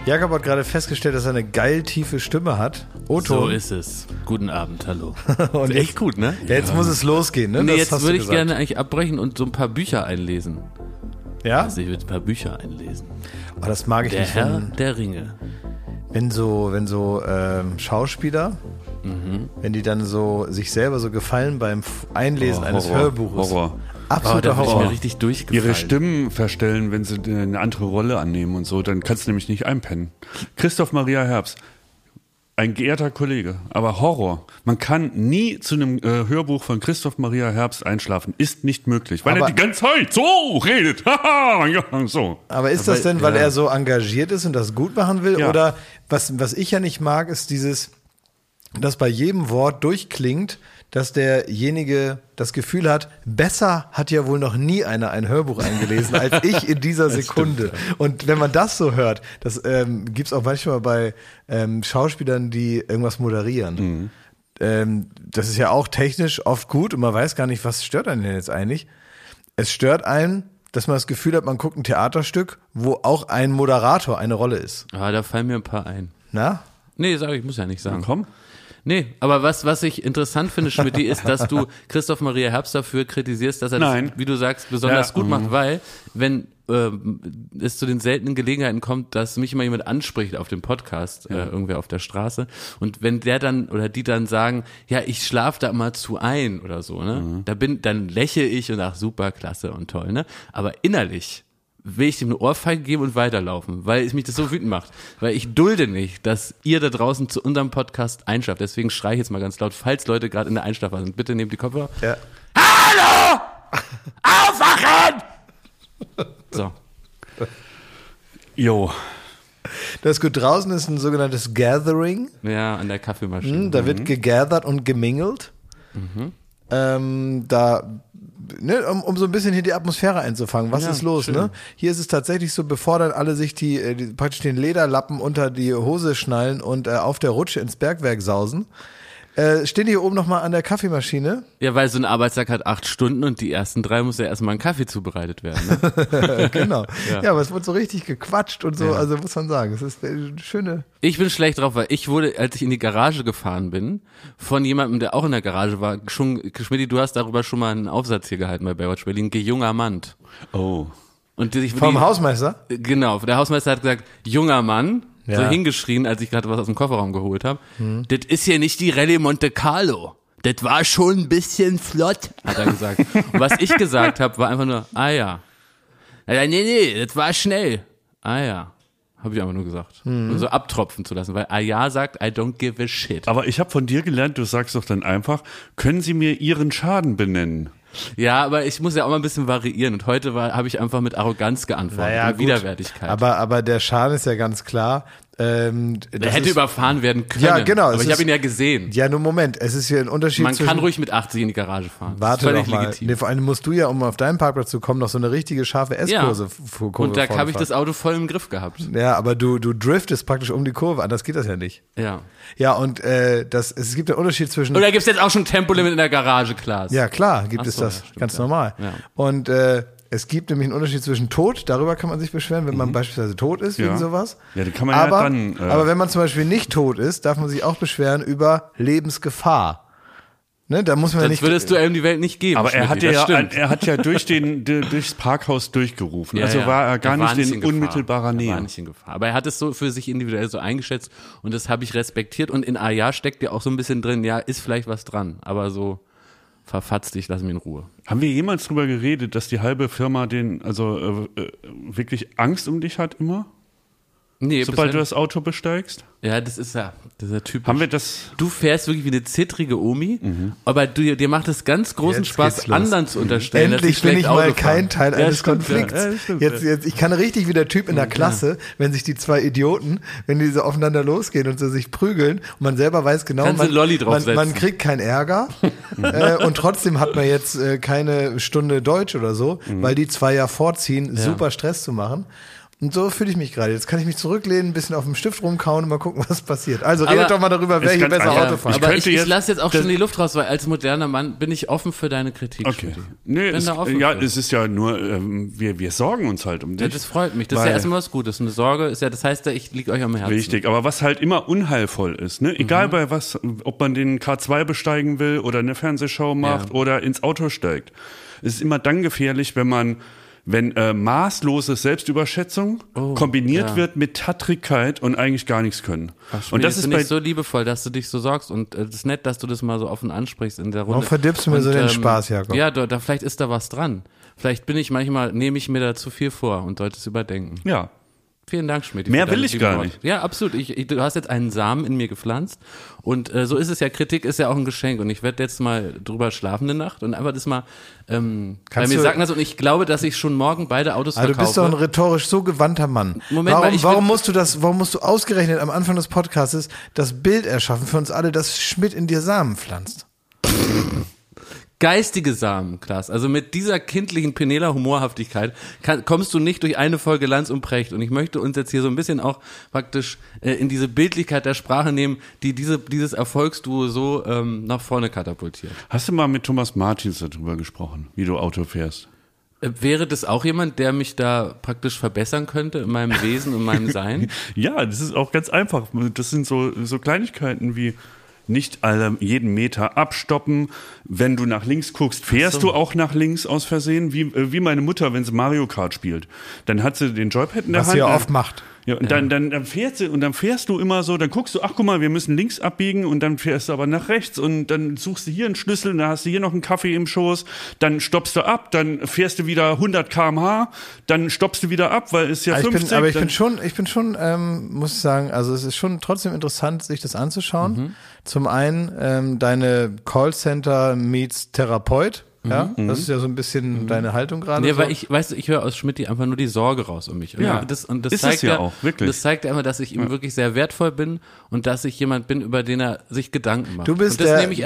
Jakob hat gerade festgestellt, dass er eine geil tiefe Stimme hat. O-Ton. So ist es. Guten Abend, hallo. Und Ist echt gut, ne? Ja, jetzt muss es losgehen, ne? Nee, Das jetzt hast du würde ich gesagt. gerne eigentlich abbrechen und so ein paar Bücher einlesen. Ja? Also ich würde ein paar Bücher einlesen. Oh, das mag ich Der nicht. Herr der Ringe. Wenn so Schauspieler, wenn die dann so sich selber so gefallen beim Einlesen eines Hörbuches. Horror. Absoluter Da würde ich Horror. mir richtig durchgefallen. Ihre Stimmen verstellen, wenn sie eine andere Rolle annehmen und so, dann kannst du nämlich nicht einpennen. Christoph Maria Herbst, ein geehrter Kollege, aber Horror. Man kann nie zu einem Hörbuch von Christoph Maria Herbst einschlafen. Ist nicht möglich, weil Aber- er die ganze Zeit so redet. Haha, ja, so. Aber ist das denn, weil er so engagiert ist und das gut machen will? Ja. Oder was ich ja nicht mag, ist dass bei jedem Wort durchklingt, dass derjenige das Gefühl hat, besser hat ja wohl noch nie einer ein Hörbuch eingelesen als ich in dieser Sekunde. Und wenn man das so hört, das gibt's auch manchmal bei Schauspielern, die irgendwas moderieren. Das ist ja auch technisch oft gut und man weiß gar nicht, was stört einen denn jetzt eigentlich. Es stört einen, dass man das Gefühl hat, man guckt ein Theaterstück, wo auch ein Moderator eine Rolle ist. Ah, da fallen mir ein paar ein. Na? Nee, sag ich, muss ja nicht sagen. Komm. Nee, aber was ich interessant finde, Schmidt, ist, dass du Christoph Maria Herbst dafür kritisierst, dass er Nein. das, wie du sagst, besonders gut macht, weil wenn es zu den seltenen Gelegenheiten kommt, dass mich mal jemand anspricht auf dem Podcast, irgendwer auf der Straße, und wenn der dann oder die dann sagen, ja, ich schlaf da mal zu ein oder so, ne, dann lächle ich und ach, super, klasse und toll, ne, aber innerlich will ich dem eine Ohrfeige geben und weiterlaufen, weil es mich das so wütend macht. Weil ich dulde nicht, dass ihr da draußen zu unserem Podcast einschlaft. Deswegen schreie ich jetzt mal ganz laut, falls Leute gerade in der Einschlafphase sind. Bitte nehmt die Kopfhörer. Ja. Hallo! Aufwachen! So. Jo. Das ist gut. Draußen ist ein sogenanntes Gathering. Ja, an der Kaffeemaschine. Da wird gegathert und gemingelt. Um so ein bisschen hier die Atmosphäre einzufangen. Was Ja, ist los, schön. ne? Hier ist es tatsächlich so, bevor dann alle sich praktisch den Lederlappen unter die Hose schnallen und auf der Rutsche ins Bergwerk sausen, stehen die hier oben nochmal an der Kaffeemaschine. Ja, weil so ein Arbeitstag hat 8 Stunden und die ersten 3 muss ja erstmal ein Kaffee zubereitet werden. Ne? Genau. Ja. Ja, aber es wird so richtig gequatscht und so, also muss man sagen, es ist eine schöne... Ich bin schlecht drauf, weil ich wurde, als ich in die Garage gefahren bin, von jemandem, der auch in der Garage war, Schmidti, du hast darüber schon mal einen Aufsatz hier gehalten bei Baywatch Berlin, junger Mann. Oh. Und Vom Hausmeister? Genau, der Hausmeister hat gesagt, junger Mann, so Ja. hingeschrien, als ich gerade was aus dem Kofferraum geholt habe. Das ist hier nicht die Rallye Monte Carlo. Das war schon ein bisschen flott, hat er gesagt. Und was ich gesagt habe, war einfach nur, ah ja. Nee, das war schnell. Ah ja. Habe ich einfach nur gesagt. Um so abtropfen zu lassen, weil ah ja sagt, I don't give a shit. Aber ich habe von dir gelernt, du sagst doch dann einfach, können Sie mir Ihren Schaden benennen? Ja, aber ich muss ja auch mal ein bisschen variieren. Und heute habe ich einfach mit Arroganz geantwortet und gut. Widerwärtigkeit. Aber der Schaden ist ja ganz klar. Er hätte überfahren werden können. Ja, genau, Aber es ich habe ist- ihn ja gesehen. Ja, nur Moment, es ist hier ein Unterschied Man zwischen... kann ruhig mit 80 in die Garage fahren. Warte das ist doch völlig mal. legitim. Nee, vor allem musst du ja, um auf deinen Parkplatz zu kommen, noch so eine richtige scharfe S-Kurve Kurve Und da vorne habe ich fahren. das Auto voll im Griff gehabt. Ja, aber du driftest praktisch um die Kurve, anders geht das ja nicht. Ja. Ja, und es gibt einen Unterschied zwischen... Oder gibt's jetzt auch schon Tempolimit in der Garage, Klaas? Ja, klar, gibt Ach es so, das. ja, stimmt, Ganz ja. normal. Ja. Und es gibt nämlich einen Unterschied zwischen Tod, darüber kann man sich beschweren, wenn man beispielsweise tot ist, wegen Ja. sowas. Ja, die kann man aber, ja dann... aber wenn man zum Beispiel nicht tot ist, darf man sich auch beschweren über Lebensgefahr. Ne, da muss man ja Sonst nicht... würdest du ihm die Welt nicht geben. aber er hat Schmidti, das ja, stimmt. er hat ja durchs Parkhaus durchgerufen. Ja, also ja. war er gar war nicht in Gefahr. unmittelbarer Er Nähe. war nicht in Gefahr. Aber er hat es so für sich individuell so eingeschätzt und das habe ich respektiert. Und in ja steckt ja auch so ein bisschen drin, ja, ist vielleicht was dran. Aber so verfatzt dich, lass mich in Ruhe. Haben wir jemals drüber geredet, dass die halbe Firma wirklich Angst um dich hat immer? Nee, Sobald du bisher- das Auto besteigst? Ja, das ist der typisch. Haben wir das... Du fährst wirklich wie eine zittrige Omi, aber dir macht es ganz großen Jetzt Spaß, geht's los. anderen zu unterstellen, dass Endlich sie bin schlecht ich mal Auto fahren. kein Teil Ja, eines stimmt, Konflikts. Ja, stimmt, Jetzt, ich kann richtig wie der Typ in der Klasse, wenn sich die zwei Idioten, wenn die so aufeinander losgehen und so sich prügeln und man selber weiß genau, Kannst du Lolli man draufsetzen. kriegt keinen Ärger und trotzdem hat man jetzt keine Stunde Deutsch oder so, weil die zwei ja vorziehen, super Stress zu machen. Und so fühle ich mich gerade. Jetzt kann ich mich zurücklehnen, ein bisschen auf dem Stift rumkauen und mal gucken, was passiert. Also redet doch mal darüber, wer hier besser Auto fährt. Aber ich lasse jetzt auch schon die Luft raus, weil als moderner Mann bin ich offen für deine Kritik. Okay. Nee, es ist ja nur, wir sorgen uns halt um dich. Ja, das freut mich. Das ist ja erstmal was Gutes. Eine Sorge ist ja, das heißt ja, ich liege euch am Herzen. Richtig, aber was halt immer unheilvoll ist, ne? Egal bei was, ob man den K2 besteigen will oder eine Fernsehshow macht oder ins Auto steigt. Es ist immer dann gefährlich, wenn maßlose Selbstüberschätzung kombiniert wird mit Tattrigkeit und eigentlich gar nichts können. Ach, und das ist nicht so liebevoll, dass du dich so sorgst und es ist nett, dass du das mal so offen ansprichst in der Runde. Warum verdirbst du mir so den Spaß, Jakob? Ja, vielleicht ist da was dran. Vielleicht nehme ich mir da zu viel vor und sollte es überdenken. Ja. Vielen Dank, Schmidt. Mehr will ich gar nicht. Ja, absolut. Du hast jetzt einen Samen in mir gepflanzt und so ist es ja. Kritik ist ja auch ein Geschenk und ich werde jetzt mal drüber schlafen eine Nacht und einfach das mal bei mir sagen das und ich glaube, dass ich schon morgen beide Autos verkaufe. Du bist doch ein rhetorisch so gewandter Mann. Moment, warum musst du ausgerechnet am Anfang des Podcasts das Bild erschaffen für uns alle, dass Schmidt in dir Samen pflanzt? Geistige Samen, Klaas. Also mit dieser kindlichen Penela-Humorhaftigkeit kommst du nicht durch eine Folge Lanz und Precht. Und ich möchte uns jetzt hier so ein bisschen auch praktisch in diese Bildlichkeit der Sprache nehmen, die dieses Erfolgsduo so nach vorne katapultiert. Hast du mal mit Thomas Martins darüber gesprochen, wie du Auto fährst? Wäre das auch jemand, der mich da praktisch verbessern könnte in meinem Wesen und meinem Sein? Ja, das ist auch ganz einfach. Das sind so Kleinigkeiten wie nicht jeden Meter abstoppen. Wenn du nach links guckst, fährst du auch nach links aus Versehen, wie meine Mutter, wenn sie Mario Kart spielt. Dann hat sie den Joypad in der Hand. Was sie ja oft macht. Ja, und dann fährt sie und dann fährst du immer so, dann guckst du, ach guck mal, wir müssen links abbiegen und dann fährst du aber nach rechts und dann suchst du hier einen Schlüssel und dann hast du hier noch einen Kaffee im Schoß, dann stoppst du ab, dann fährst du wieder 100 km/h, dann stoppst du wieder ab, weil es ja 50. Ich bin schon, muss ich sagen, also es ist schon trotzdem interessant, sich das anzuschauen. Zum einen deine Callcenter meets Therapeut. Ja, das ist ja so ein bisschen deine Haltung gerade. Nee, so. weil ich höre aus Schmidt einfach nur die Sorge raus um mich. Ja, das ist zeigt es ja auch, wirklich. Das zeigt ja immer, dass ich ihm wirklich sehr wertvoll bin und dass ich jemand bin, über den er sich Gedanken macht. Du bist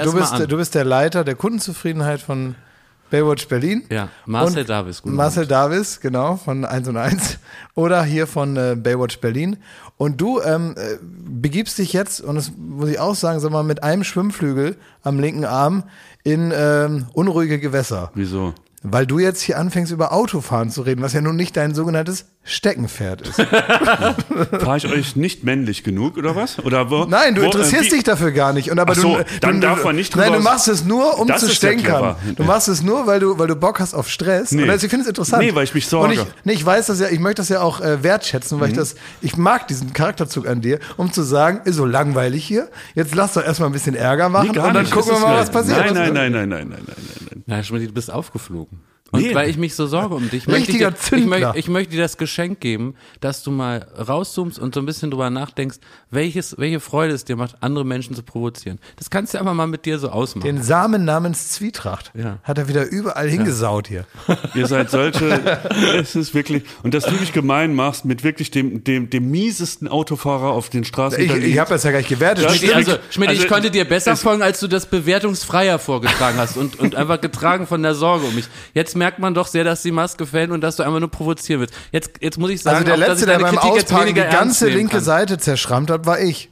der Leiter der Kundenzufriedenheit von Baywatch Berlin. Ja, Marcel Davis. Marcel Davis, genau, von 1&1 oder hier von Baywatch Berlin. Und du begibst dich jetzt, und das muss ich auch sagen, sag mal, mit einem Schwimmflügel am linken Arm in unruhige Gewässer. Wieso? Weil du jetzt hier anfängst, über Autofahren zu reden, was ja nun nicht dein sogenanntes Steckenpferd ist. Fahre ich euch nicht männlich genug, oder was? Oder wo? Nein, du interessierst dich dafür gar nicht. Und aber dann darf man nicht drüber. Nein, du machst es nur, um das zu stänkern. Ja, du machst es nur, weil du Bock hast auf Stress. Nee. Und also ich finde es interessant. Nee, weil ich mich sorge. Und ich weiß das ja, ich möchte das ja auch wertschätzen, weil ich mag diesen Charakterzug an dir, um zu sagen, ist so langweilig hier. Jetzt lass doch erstmal ein bisschen Ärger machen und dann gucken wir mal, was passiert. Nein. Na, Schmidt, du bist aufgeflogen. Und weil ich mich so sorge um dich, Richtiger Zündler. Ich möchte dir das Geschenk geben, dass du mal rauszoomst und so ein bisschen drüber nachdenkst, welche Freude es dir macht, andere Menschen zu provozieren. Das kannst du einfach mal mit dir so ausmachen. Den Samen namens Zwietracht hat er wieder überall hingesaut hier. Ihr seid solche, es ist wirklich, und dass du dich gemein machst mit wirklich dem miesesten Autofahrer auf den Straßen. Ich habe das ja gar nicht gewertet. Schmidt, ich konnte dir besser folgen, als du das bewertungsfreier vorgetragen hast und einfach getragen von der Sorge um mich. Jetzt merkt man doch sehr, dass die Maske fällt und dass du einfach nur provozieren willst. Jetzt muss ich sagen, also der auch, Letzte, der beim Auspacken die ganze linke Seite zerschrammt hat, war ich.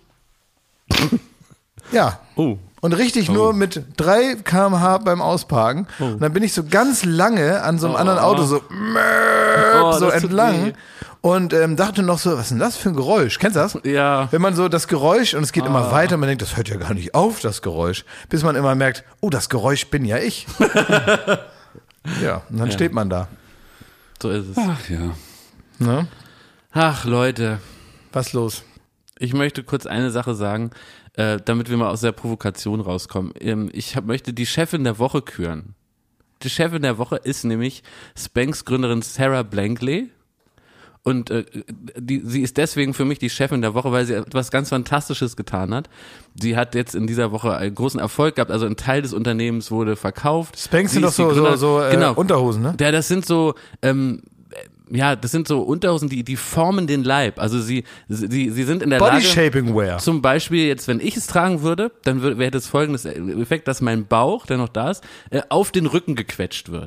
Ja. Oh. Und richtig nur mit 3 km/h beim Ausparken. Oh. Und dann bin ich so ganz lange an so einem anderen Auto so entlang. Und dachte noch so, was ist denn das für ein Geräusch? Kennst du das? Ja. Wenn man so das Geräusch, und es geht immer weiter, man denkt, das hört ja gar nicht auf, das Geräusch. Bis man immer merkt, oh, das Geräusch bin ja ich. Ja, und dann steht man da. So ist es. Ach ja. Ne? Ach, Leute. Was los? Ich möchte kurz eine Sache sagen, damit wir mal aus der Provokation rauskommen. Ich möchte die Chefin der Woche küren. Die Chefin der Woche ist nämlich Spanx Gründerin Sarah Blankley. Und sie ist deswegen für mich die Chefin der Woche, weil sie etwas ganz Fantastisches getan hat. Sie hat jetzt in dieser Woche einen großen Erfolg gehabt, also ein Teil des Unternehmens wurde verkauft. Spanx sind doch so genau. Unterhosen, ne? Ja, das sind so das sind so Unterhosen, die formen den Leib. Also sie sind in der Lage, Body-Shaping Wear. Zum Beispiel jetzt, wenn ich es tragen würde, dann wäre das folgendes Effekt, dass mein Bauch, der noch da ist, auf den Rücken gequetscht wird.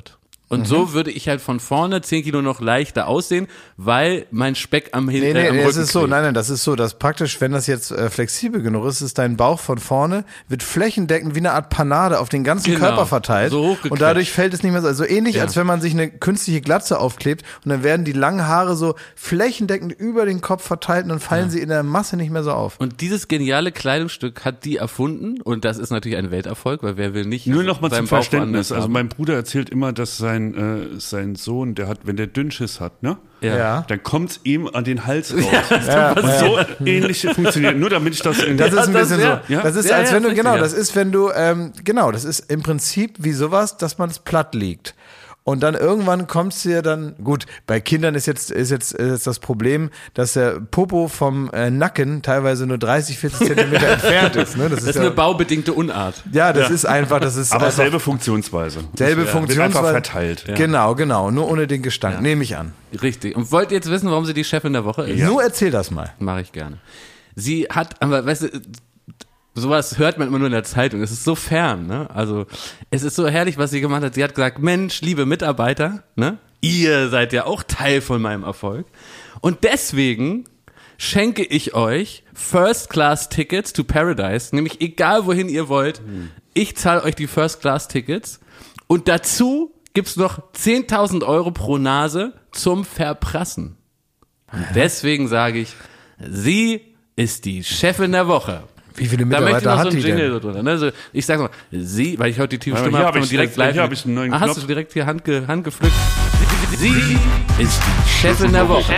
Und so würde ich halt von vorne 10 Kilo noch leichter aussehen, weil mein Speck am Rücken das ist so, klebt. nein, das ist so, dass praktisch, wenn das jetzt flexibel genug ist dein Bauch von vorne, wird flächendeckend wie eine Art Panade auf den ganzen Körper verteilt. So hochgequetscht. Und dadurch fällt es nicht mehr so, also ähnlich, als wenn man sich eine künstliche Glatze aufklebt und dann werden die langen Haare so flächendeckend über den Kopf verteilt und dann fallen sie in der Masse nicht mehr so auf. Und dieses geniale Kleidungsstück hat die erfunden und das ist natürlich ein Welterfolg, weil wer will nicht Nur noch mal seinen zum Bauch Verständnis. woanders Also haben. mein Bruder erzählt immer, dass sein Sohn, der hat, wenn der Dünnschiss hat, ne? Ja. Dann kommt's ihm an den Hals raus. Und so ähnlich funktioniert. Nur damit ich das in Das ist ein das bisschen ist- so. ja. Das ist, Ja, als ja, wenn du, ist genau, richtig, das ist, wenn du, genau, das ist im Prinzip wie sowas, dass man es platt liegt. Und dann irgendwann kommst du ja dann, gut, bei Kindern ist jetzt das Problem, dass der Popo vom Nacken teilweise nur 30, 40 Zentimeter entfernt ist. Ne? Das ist eine baubedingte Unart. ja, das ist einfach, das ist Aber einfach selbe Funktionsweise. selbe Wird Funktionsweise. einfach verteilt. Genau, nur ohne den Gestank, nehme ich an. Richtig. Und wollt ihr jetzt wissen, warum sie die Chefin der Woche ist? Nur erzähl das mal. Mache ich gerne. Sie hat, aber weißt du, sowas hört man immer nur in der Zeitung. Es ist so fern, ne? Also, es ist so herrlich, was sie gemacht hat. Sie hat gesagt, Mensch, liebe Mitarbeiter, ne? Ihr seid ja auch Teil von meinem Erfolg. Und deswegen schenke ich euch First-Class-Tickets to Paradise, nämlich egal wohin ihr wollt. Ich zahle euch die First-Class-Tickets und dazu gibt's noch 10.000 Euro pro Nase zum Verprassen. Und deswegen sage ich, sie ist die Chefin der Woche. Wie viele Da möchte ich Mitarbeiter noch so hat einen die Jingle denn? so drin. Also ich sag mal, sie, weil ich heute die tiefe Aber Stimme hier habe, hab kann man ich direkt direkt- live. hier hab ich einen neuen Hast Knopf. du direkt hier handgepflückt? Sie ist die Chefin der Woche.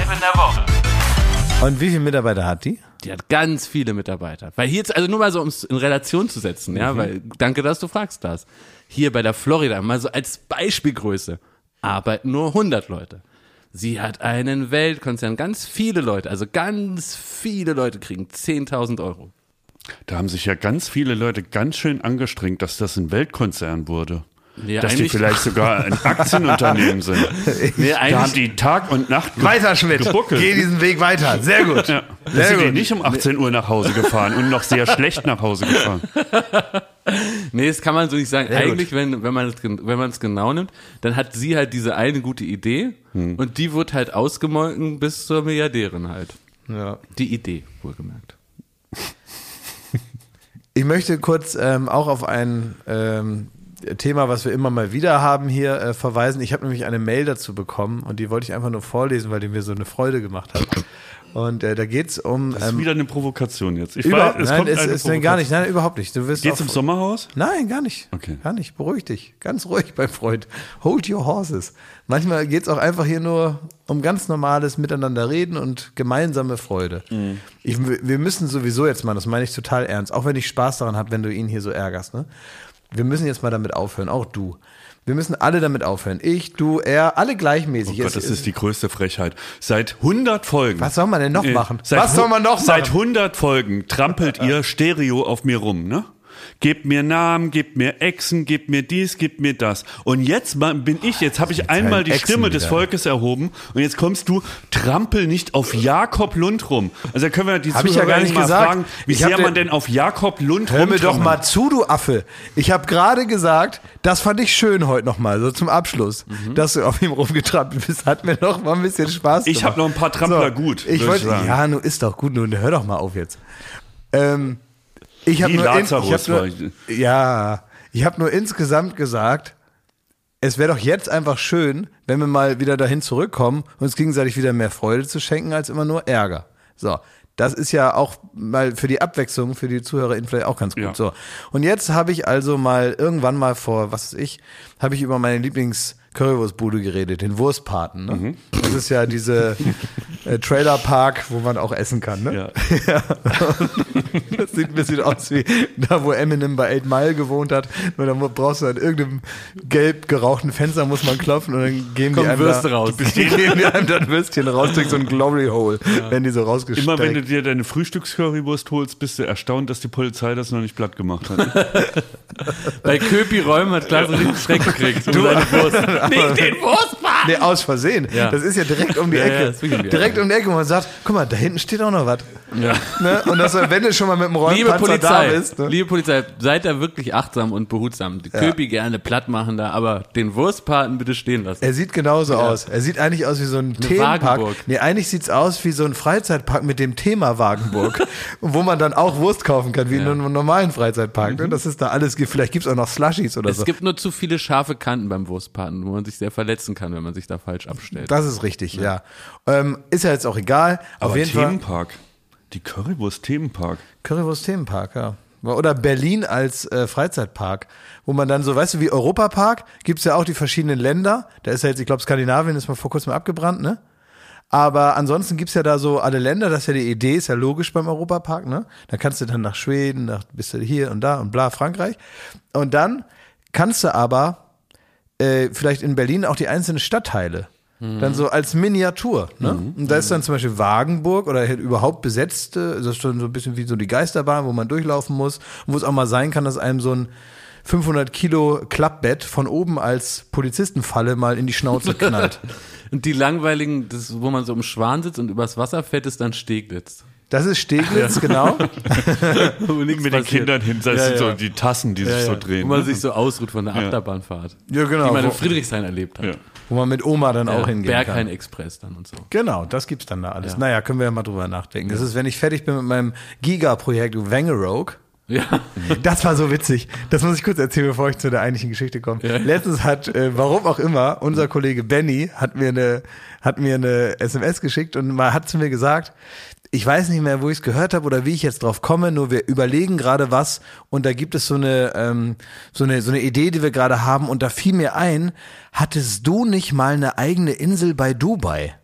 Und wie viele Mitarbeiter hat die? Die hat ganz viele Mitarbeiter. Weil hier jetzt, also nur mal so, um es in Relation zu setzen, ja, weil, danke, dass du fragst das. Hier bei der Florida, mal so als Beispielgröße, arbeiten nur 100 Leute. Sie hat einen Weltkonzern, ganz viele Leute kriegen 10.000 Euro. Da haben sich ja ganz viele Leute ganz schön angestrengt, dass das ein Weltkonzern wurde. Nee, dass die eigentlich- vielleicht sogar ein Aktienunternehmen sind. Nee, Da haben eigentlich, die Tag und Nacht Weiter, Schmidt. gebuckelt. Geh diesen Weg weiter. Sehr gut. Ja. Da Sehr sind die gut. nicht um 18 Uhr nach Hause gefahren und noch sehr schlecht nach Hause gefahren. nee, das kann man so nicht sagen. Sehr Eigentlich, wenn man es genau nimmt, dann hat sie halt diese eine gute Idee und die wird halt ausgemolken bis zur Milliardärin halt. Ja. Die Idee, wohlgemerkt. Ich möchte kurz auch auf ein Thema, was wir immer mal wieder haben hier, verweisen. Ich habe nämlich eine Mail dazu bekommen und die wollte ich einfach nur vorlesen, weil die mir so eine Freude gemacht hat. Und da geht's um... Das ist wieder eine Provokation jetzt. Ich überhaupt, weiß, es nein, kommt es eine ist gar nicht, nein, überhaupt nicht. Du wirst Geht's auch- im Sommerhaus? Nein, gar nicht. Okay. Gar nicht. Beruhig dich. Ganz ruhig, mein Freund. Hold your horses. Manchmal geht's auch einfach hier nur um ganz normales Miteinander reden und gemeinsame Freude. Wir müssen sowieso jetzt mal, das meine ich total ernst, auch wenn ich Spaß daran habe, wenn du ihn hier so ärgerst, ne? Wir müssen jetzt mal damit aufhören, auch du. Wir müssen alle damit aufhören. Ich, du, er, alle gleichmäßig. Oh Gott, das ist die größte Frechheit. Seit 100 Folgen. Was soll man denn noch machen? Seit Was soll man noch Seit machen? 100 Folgen trampelt ihr Stereo auf mir rum, ne? Gebt mir Namen, gebt mir Echsen, gebt mir dies, gebt mir das. Und jetzt habe ich einmal die Echsen Stimme des wieder. Volkes erhoben und jetzt kommst du, trampel nicht auf Jakob Lund rum. Also da können wir die Hab ich ja gar nicht mal gesagt. fragen, wie Ich hab sehr dir- man denn auf Jakob Lund Hör mir doch rumtrampelt. mal zu, du Affe. Ich habe gerade gesagt, das fand ich schön heute nochmal, so zum Abschluss, dass du auf ihm rumgetrampelt bist. Hat mir noch mal ein bisschen Spaß gemacht. Ich hab noch ein paar Trampler gut, Ich würd wollte, ich sagen. ja, nun ist doch gut, nun hör doch mal auf jetzt. Ich habe Wie nur, Lazarus war ich. ich habe nur insgesamt gesagt, es wäre doch jetzt einfach schön, wenn wir mal wieder dahin zurückkommen, uns gegenseitig wieder mehr Freude zu schenken, als immer nur Ärger. So, das ist ja auch mal für die Abwechslung, für die ZuhörerInnen vielleicht auch ganz gut. Ja. So, und jetzt habe ich also mal irgendwann mal vor, was weiß ich, habe ich über meine Lieblings-Currywurstbude geredet, den Wurstpaten. Ne? Das ist ja diese Trailerpark, wo man auch essen kann. Ne? Ja. Das sieht ein bisschen aus wie da, wo Eminem bei 8 Mile gewohnt hat. Nur dann brauchst du an irgendeinem gelb gerauchten Fenster, muss man klopfen und dann geben Kommen die einem Würste da, raus. geben die einem dann Würstchen raus durch so ein Glory Hole, wenn die so rausgesteckt. Immer wenn du dir deine Frühstückscurrywurst holst, bist du erstaunt, dass die Polizei das noch nicht platt gemacht hat. Bei Köpi Räumen hat Klaas einen richtigen Schreck gekriegt. Um seine Wurst. Nicht den Wurstbahn! Nee, aus Versehen. Ja. Das ist ja direkt um die Ja, Ecke. ja, das ist wirklich um die Direkt um die Ecke, wo man sagt, guck mal, da hinten steht auch noch was. Ja. Ne? Und das, wenn du schon mal mit dem Rollpanzer da bist. Ne? Liebe Polizei, seid da wirklich achtsam und behutsam. Die Köpi gerne platt machen da, aber den Wurstpaten bitte stehen lassen. Er sieht genauso aus. Er sieht eigentlich aus wie so ein Themenpark. Wagenburg. Nee, eigentlich sieht's aus wie so ein Freizeitpark mit dem Thema Wagenburg, wo man dann auch Wurst kaufen kann, wie in einem normalen Freizeitpark. Ne? Das ist da alles, vielleicht gibt's auch noch Slushies oder so. Es gibt nur zu viele scharfe Kanten beim Wurstpaten, wo man sich sehr verletzen kann, wenn man sich da falsch abstellt. Das ist richtig, ja. Ist ja jetzt auch egal. Aber Auf jeden Fall. Themenpark. Die Currywurst Themenpark. Currywurst Themenpark, ja. Oder Berlin als Freizeitpark, wo man dann so, weißt du, wie Europapark, gibt's ja auch die verschiedenen Länder. Da ist ja jetzt, ich glaube, Skandinavien ist mal vor kurzem abgebrannt, ne? Aber ansonsten gibt's ja da so alle Länder, das ist ja die Idee, ist ja logisch beim Europapark, ne? Da kannst du dann nach Schweden, bist du hier und da und bla, Frankreich. Und dann kannst du aber vielleicht in Berlin auch die einzelnen Stadtteile dann so als Miniatur. Ne? Und da ist dann zum Beispiel Wagenburg oder halt überhaupt besetzte, das ist schon so ein bisschen wie so die Geisterbahn, wo man durchlaufen muss, wo es auch mal sein kann, dass einem so ein 500 Kilo Klappbett von oben als Polizistenfalle mal in die Schnauze knallt. Und die langweiligen, das, wo man so im Schwan sitzt und übers Wasser fährt, ist dann Steglitz. Das ist Steglitz, genau. Mit den Kindern hin, das sind so die Tassen, die sich so drehen. Wo man ne? sich so ausruht von der Achterbahnfahrt. Ja, genau. Die man in Wo, Friedrichshain erlebt hat. Ja. wo man mit Oma dann auch hingehen kann. Berghain Express dann und so. Genau, das gibt's dann da alles. Ja. Naja, können wir ja mal drüber nachdenken. Das ist, wenn ich fertig bin mit meinem Giga-Projekt Wangerooge. Ja. Das war so witzig. Das muss ich kurz erzählen, bevor ich zu der eigentlichen Geschichte komme. Ja. Letztens hat, warum auch immer, unser Kollege Benny hat mir eine SMS geschickt und mal hat zu mir gesagt, ich weiß nicht mehr, wo ich es gehört habe oder wie ich jetzt drauf komme, nur wir überlegen gerade was und da gibt es so eine Idee, die wir gerade haben und da fiel mir ein, hattest du nicht mal eine eigene Insel bei Dubai?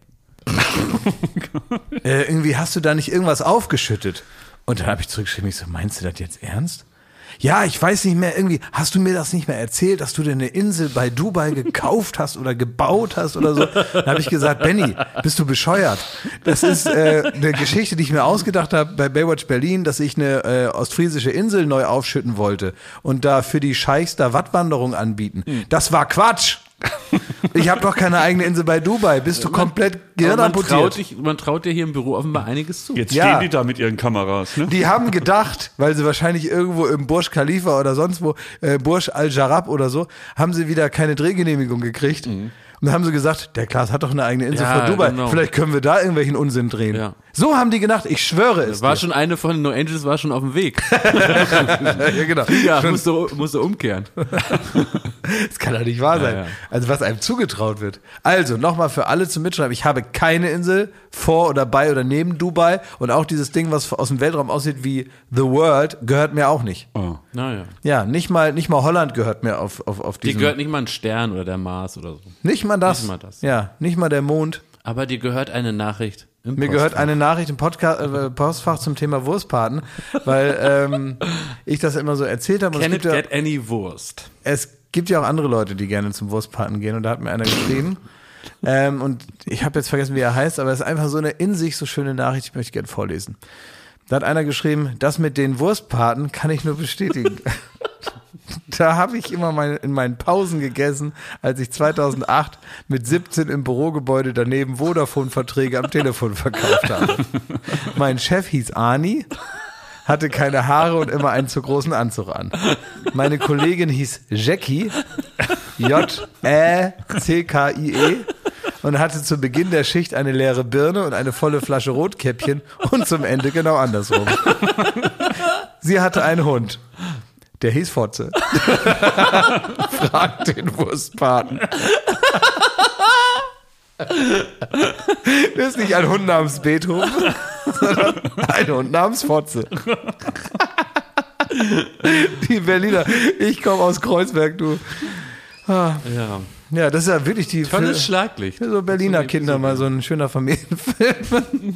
Irgendwie hast du da nicht irgendwas aufgeschüttet? Und dann habe ich zurückgeschrieben, ich so, meinst du das jetzt ernst? Ja, ich weiß nicht mehr, irgendwie, hast du mir das nicht mehr erzählt, dass du dir eine Insel bei Dubai gekauft hast oder gebaut hast oder so? Dann habe ich gesagt, Benny, bist du bescheuert? Das ist eine Geschichte, die ich mir ausgedacht habe bei Baywatch Berlin, dass ich eine ostfriesische Insel neu aufschütten wollte und da für die Scheichs da Wattwanderung anbieten. Das war Quatsch! Ich habe doch keine eigene Insel bei Dubai. Bist du komplett gehirnamputiert? Man traut dir hier im Büro offenbar einiges zu. Jetzt Ja. stehen die da mit ihren Kameras, ne? Die haben gedacht, weil sie wahrscheinlich irgendwo im Burj Khalifa oder sonst wo, Burj Al Jarab oder so, haben sie wieder keine Drehgenehmigung gekriegt. Und dann haben sie gesagt, der Klaas hat doch eine eigene Insel Ja, vor Dubai. genau. Vielleicht können wir da irgendwelchen Unsinn drehen. Ja. So haben die gedacht, ich schwöre es War dir. schon eine von No Angels, war schon auf dem Weg. Ja, genau. Ja, Schon, musst du umkehren. das kann doch nicht wahr sein. Ja. Also was einem zugetraut wird. Also, nochmal für alle zum Mitschreiben. Ich habe keine Insel vor oder bei oder neben Dubai. Und auch dieses Ding, was aus dem Weltraum aussieht wie The World, gehört mir auch nicht. Oh. Naja. Ja, nicht mal Holland gehört mir auf Dir diesen... gehört nicht mal ein Stern oder der Mars oder so. Nicht mal das. Nicht mal das. Ja, nicht mal der Mond. Aber dir gehört eine Nachricht im Mir gehört eine Nachricht im Postfach zum Thema Wurstpaten, weil ich das immer so erzählt habe. Und Can it ja, get any Wurst? es gibt ja auch andere Leute, die gerne zum Wurstpaten gehen und da hat mir einer geschrieben. Und ich habe jetzt vergessen, wie er heißt, aber es ist einfach so eine in sich so schöne Nachricht, ich möchte gerne vorlesen. Da hat einer geschrieben, das mit den Wurstpaten kann ich nur bestätigen. Da habe ich immer in meinen Pausen gegessen, als ich 2008 mit 17 im Bürogebäude daneben Vodafone-Verträge am Telefon verkauft habe. Mein Chef hieß Arni, hatte keine Haare und immer einen zu großen Anzug an. Meine Kollegin hieß Jackie, J-E-C-K-I-E, und hatte zu Beginn der Schicht eine leere Birne und eine volle Flasche Rotkäppchen und zum Ende genau andersrum. Sie hatte einen Hund. Der hieß Fotze. Fragt den Wurstpaten. Das ist nicht ein Hund namens Beethoven, sondern ein Hund namens Fotze. Die Berliner. Ich komme aus Kreuzberg, du. Ja. Ja, das ist ja wirklich die Tolles Schlaglicht. für so Berliner Kinder mal so ein schöner Familienfilm.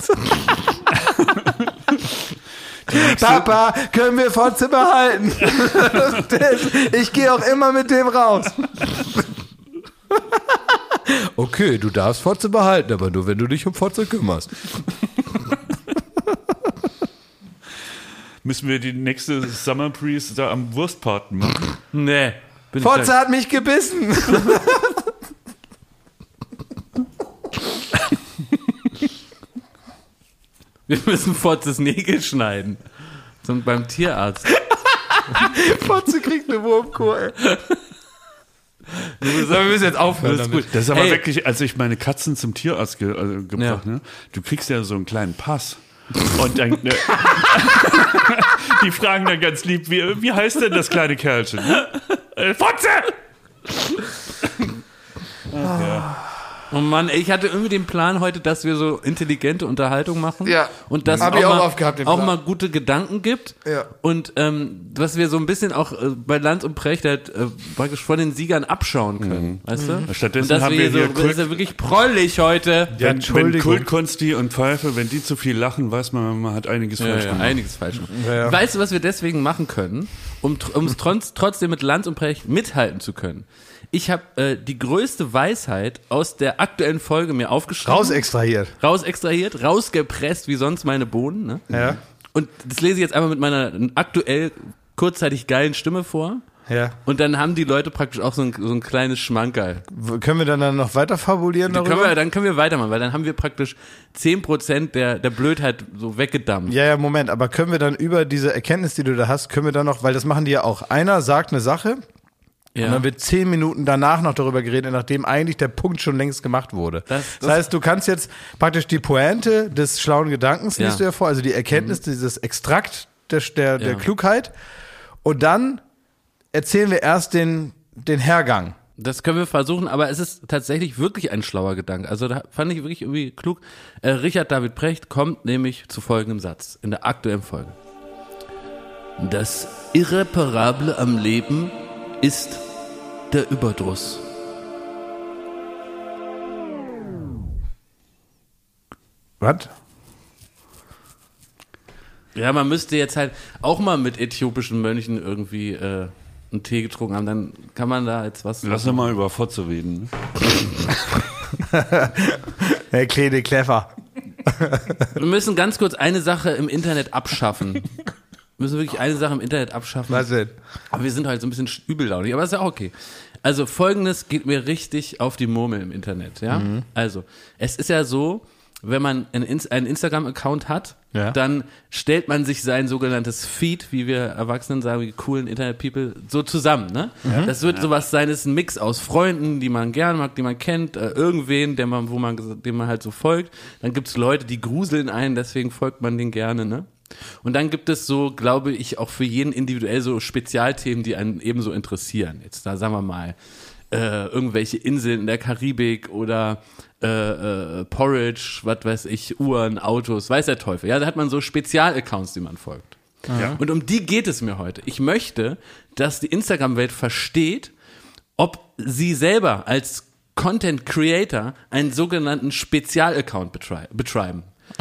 Papa, können wir Fotze behalten? Ich gehe auch immer mit dem raus. Okay, du darfst Fotze behalten, aber nur wenn du dich um Fotze kümmerst. Müssen wir die nächste Summer Breeze da am Wurstpaten machen? Nee. Fotze hat mich gebissen. Wir müssen Fotzes Nägel schneiden. Beim Tierarzt. Fotze kriegt eine Wurmkur, ey. Wir müssen jetzt aufhören Das damit. Das ist aber wirklich, als ich meine Katzen zum Tierarzt gebracht, ne? Du kriegst ja so einen kleinen Pass. Und dann, die fragen dann ganz lieb, wie heißt denn das kleine Kerlchen? Ne? Fotze! Ach, ja. Oh Mann, ich hatte irgendwie den Plan heute, dass wir so intelligente Unterhaltung machen. Ja. Und dass es Hab ich auch aufgehabt, den auch Plan. mal gute Gedanken gibt. Ja. Und was wir so ein bisschen auch bei Lanz und Precht halt praktisch von den Siegern abschauen können. Weißt du? Stattdessen und dass haben wir hier das ist ja wirklich prollig heute. wenn Kultkonsti und Pfeife, wenn die zu viel lachen, weiß man hat einiges falsch gemacht. Einiges falsch gemacht. Ja. Weißt du, was wir deswegen machen können, um es trotzdem mit Lanz und Precht mithalten zu können? Ich habe die größte Weisheit aus der aktuellen Folge mir aufgeschrieben. Rausextrahiert. Rausgepresst, wie sonst meine Bohnen. Ne? Ja. Und das lese ich jetzt einfach mit meiner aktuell kurzzeitig geilen Stimme vor. Ja. Und dann haben die Leute praktisch auch so ein kleines Schmankerl. Können wir dann noch weiter fabulieren darüber? Dann können wir weitermachen, weil dann haben wir praktisch 10% der Blödheit so weggedampft. Ja, Moment, aber können wir dann über diese Erkenntnis, die du da hast, können wir dann noch, weil das machen die ja auch, einer sagt eine Sache und dann wird 10 Minuten danach noch darüber geredet, nachdem eigentlich der Punkt schon längst gemacht wurde. Das heißt, du kannst jetzt praktisch die Pointe des schlauen Gedankens, liest du ja vor, also die Erkenntnis, dieses Extrakt der Klugheit, und dann erzählen wir erst den Hergang. Das können wir versuchen, aber es ist tatsächlich wirklich ein schlauer Gedanke. Also da fand ich wirklich irgendwie klug. Richard David Precht kommt nämlich zu folgendem Satz in der aktuellen Folge. Das Irreparable am Leben ist der Überdruss. Was? Ja, man müsste jetzt halt auch mal mit äthiopischen Mönchen irgendwie einen Tee getrunken haben, dann kann man da jetzt was... Lass doch mal über Fotze reden. Herr Kleine Clever. Wir müssen ganz kurz eine Sache im Internet abschaffen. Wir müssen wirklich eine Sache im Internet abschaffen. Was denn? Aber wir sind halt so ein bisschen übellaunig, aber ist ja auch okay. Also Folgendes geht mir richtig auf die Murmel im Internet, ja? Also, es ist ja so, wenn man einen Instagram-Account hat, dann stellt man sich sein sogenanntes Feed, wie wir Erwachsenen sagen, wie coolen Internet-People, so zusammen, ne? Das wird sowas sein, ist ein Mix aus Freunden, die man gern mag, die man kennt, irgendwen, dem man halt so folgt. Dann gibt's Leute, die gruseln einen, deswegen folgt man denen gerne, ne? Und dann gibt es so, glaube ich, auch für jeden individuell so Spezialthemen, die einen ebenso interessieren. Jetzt da sagen wir mal, irgendwelche Inseln in der Karibik oder Porridge, was weiß ich, Uhren, Autos, weiß der Teufel. Ja, da hat man so Spezialaccounts, die man folgt. Ja. Und um die geht es mir heute. Ich möchte, dass die Instagram-Welt versteht, ob sie selber als Content Creator einen sogenannten Spezialaccount betreiben.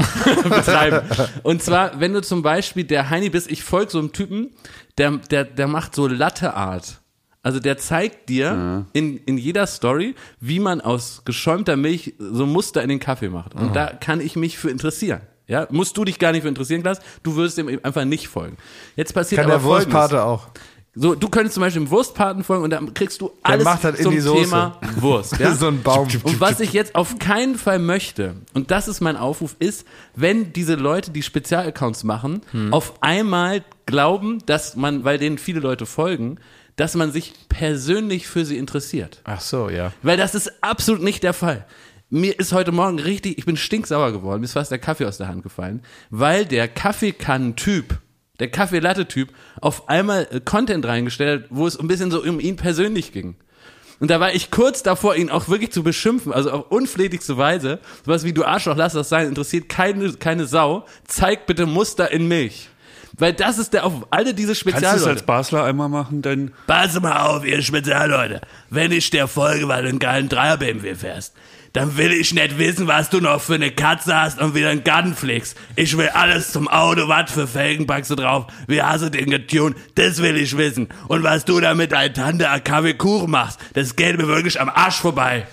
Und zwar, wenn du zum Beispiel der Heini bist, ich folge so einem Typen, der macht so Latte Art. Also der zeigt dir in jeder Story, wie man aus geschäumter Milch so Muster in den Kaffee macht. Und da kann ich mich für interessieren. Ja, musst du dich gar nicht für interessieren, Klaas. Du würdest dem einfach nicht folgen. Jetzt passiert aber Folgendes. Kann der Wurstpate auch. So, du könntest zum Beispiel dem Wurstpaten folgen und dann kriegst du alles zum Thema Wurst. Ja? So ein Baum. Und was ich jetzt auf keinen Fall möchte, und das ist mein Aufruf, ist, wenn diese Leute, die Spezialaccounts machen, auf einmal glauben, dass man, weil denen viele Leute folgen, dass man sich persönlich für sie interessiert. Ach so, ja. Weil das ist absolut nicht der Fall. Mir ist heute Morgen ich bin stinksauer geworden, mir ist fast der Kaffee aus der Hand gefallen, weil der Kaffeekannen-Typ, der Kaffeelatte-Typ auf einmal Content reingestellt hat, wo es ein bisschen so um ihn persönlich ging. Und da war ich kurz davor, ihn auch wirklich zu beschimpfen, also auf unflätigste Weise, sowas wie du Arschloch, lass das sein, interessiert keine Sau, zeig bitte Muster in Milch. Weil das ist auf alle diese Spezialleute. Kannst du es als Basler einmal machen, denn... Pass mal auf, ihr Spezialleute. Wenn ich dir folge, weil du einen geilen Dreier-BMW fährst, dann will ich nicht wissen, was du noch für eine Katze hast und wie du einen Garten pflegst. Ich will alles zum Auto, was für Felgen packst du drauf, wie hast du den getuned, das will ich wissen. Und was du da mit deiner Tante AKW Kuchen machst, das geht mir wirklich am Arsch vorbei.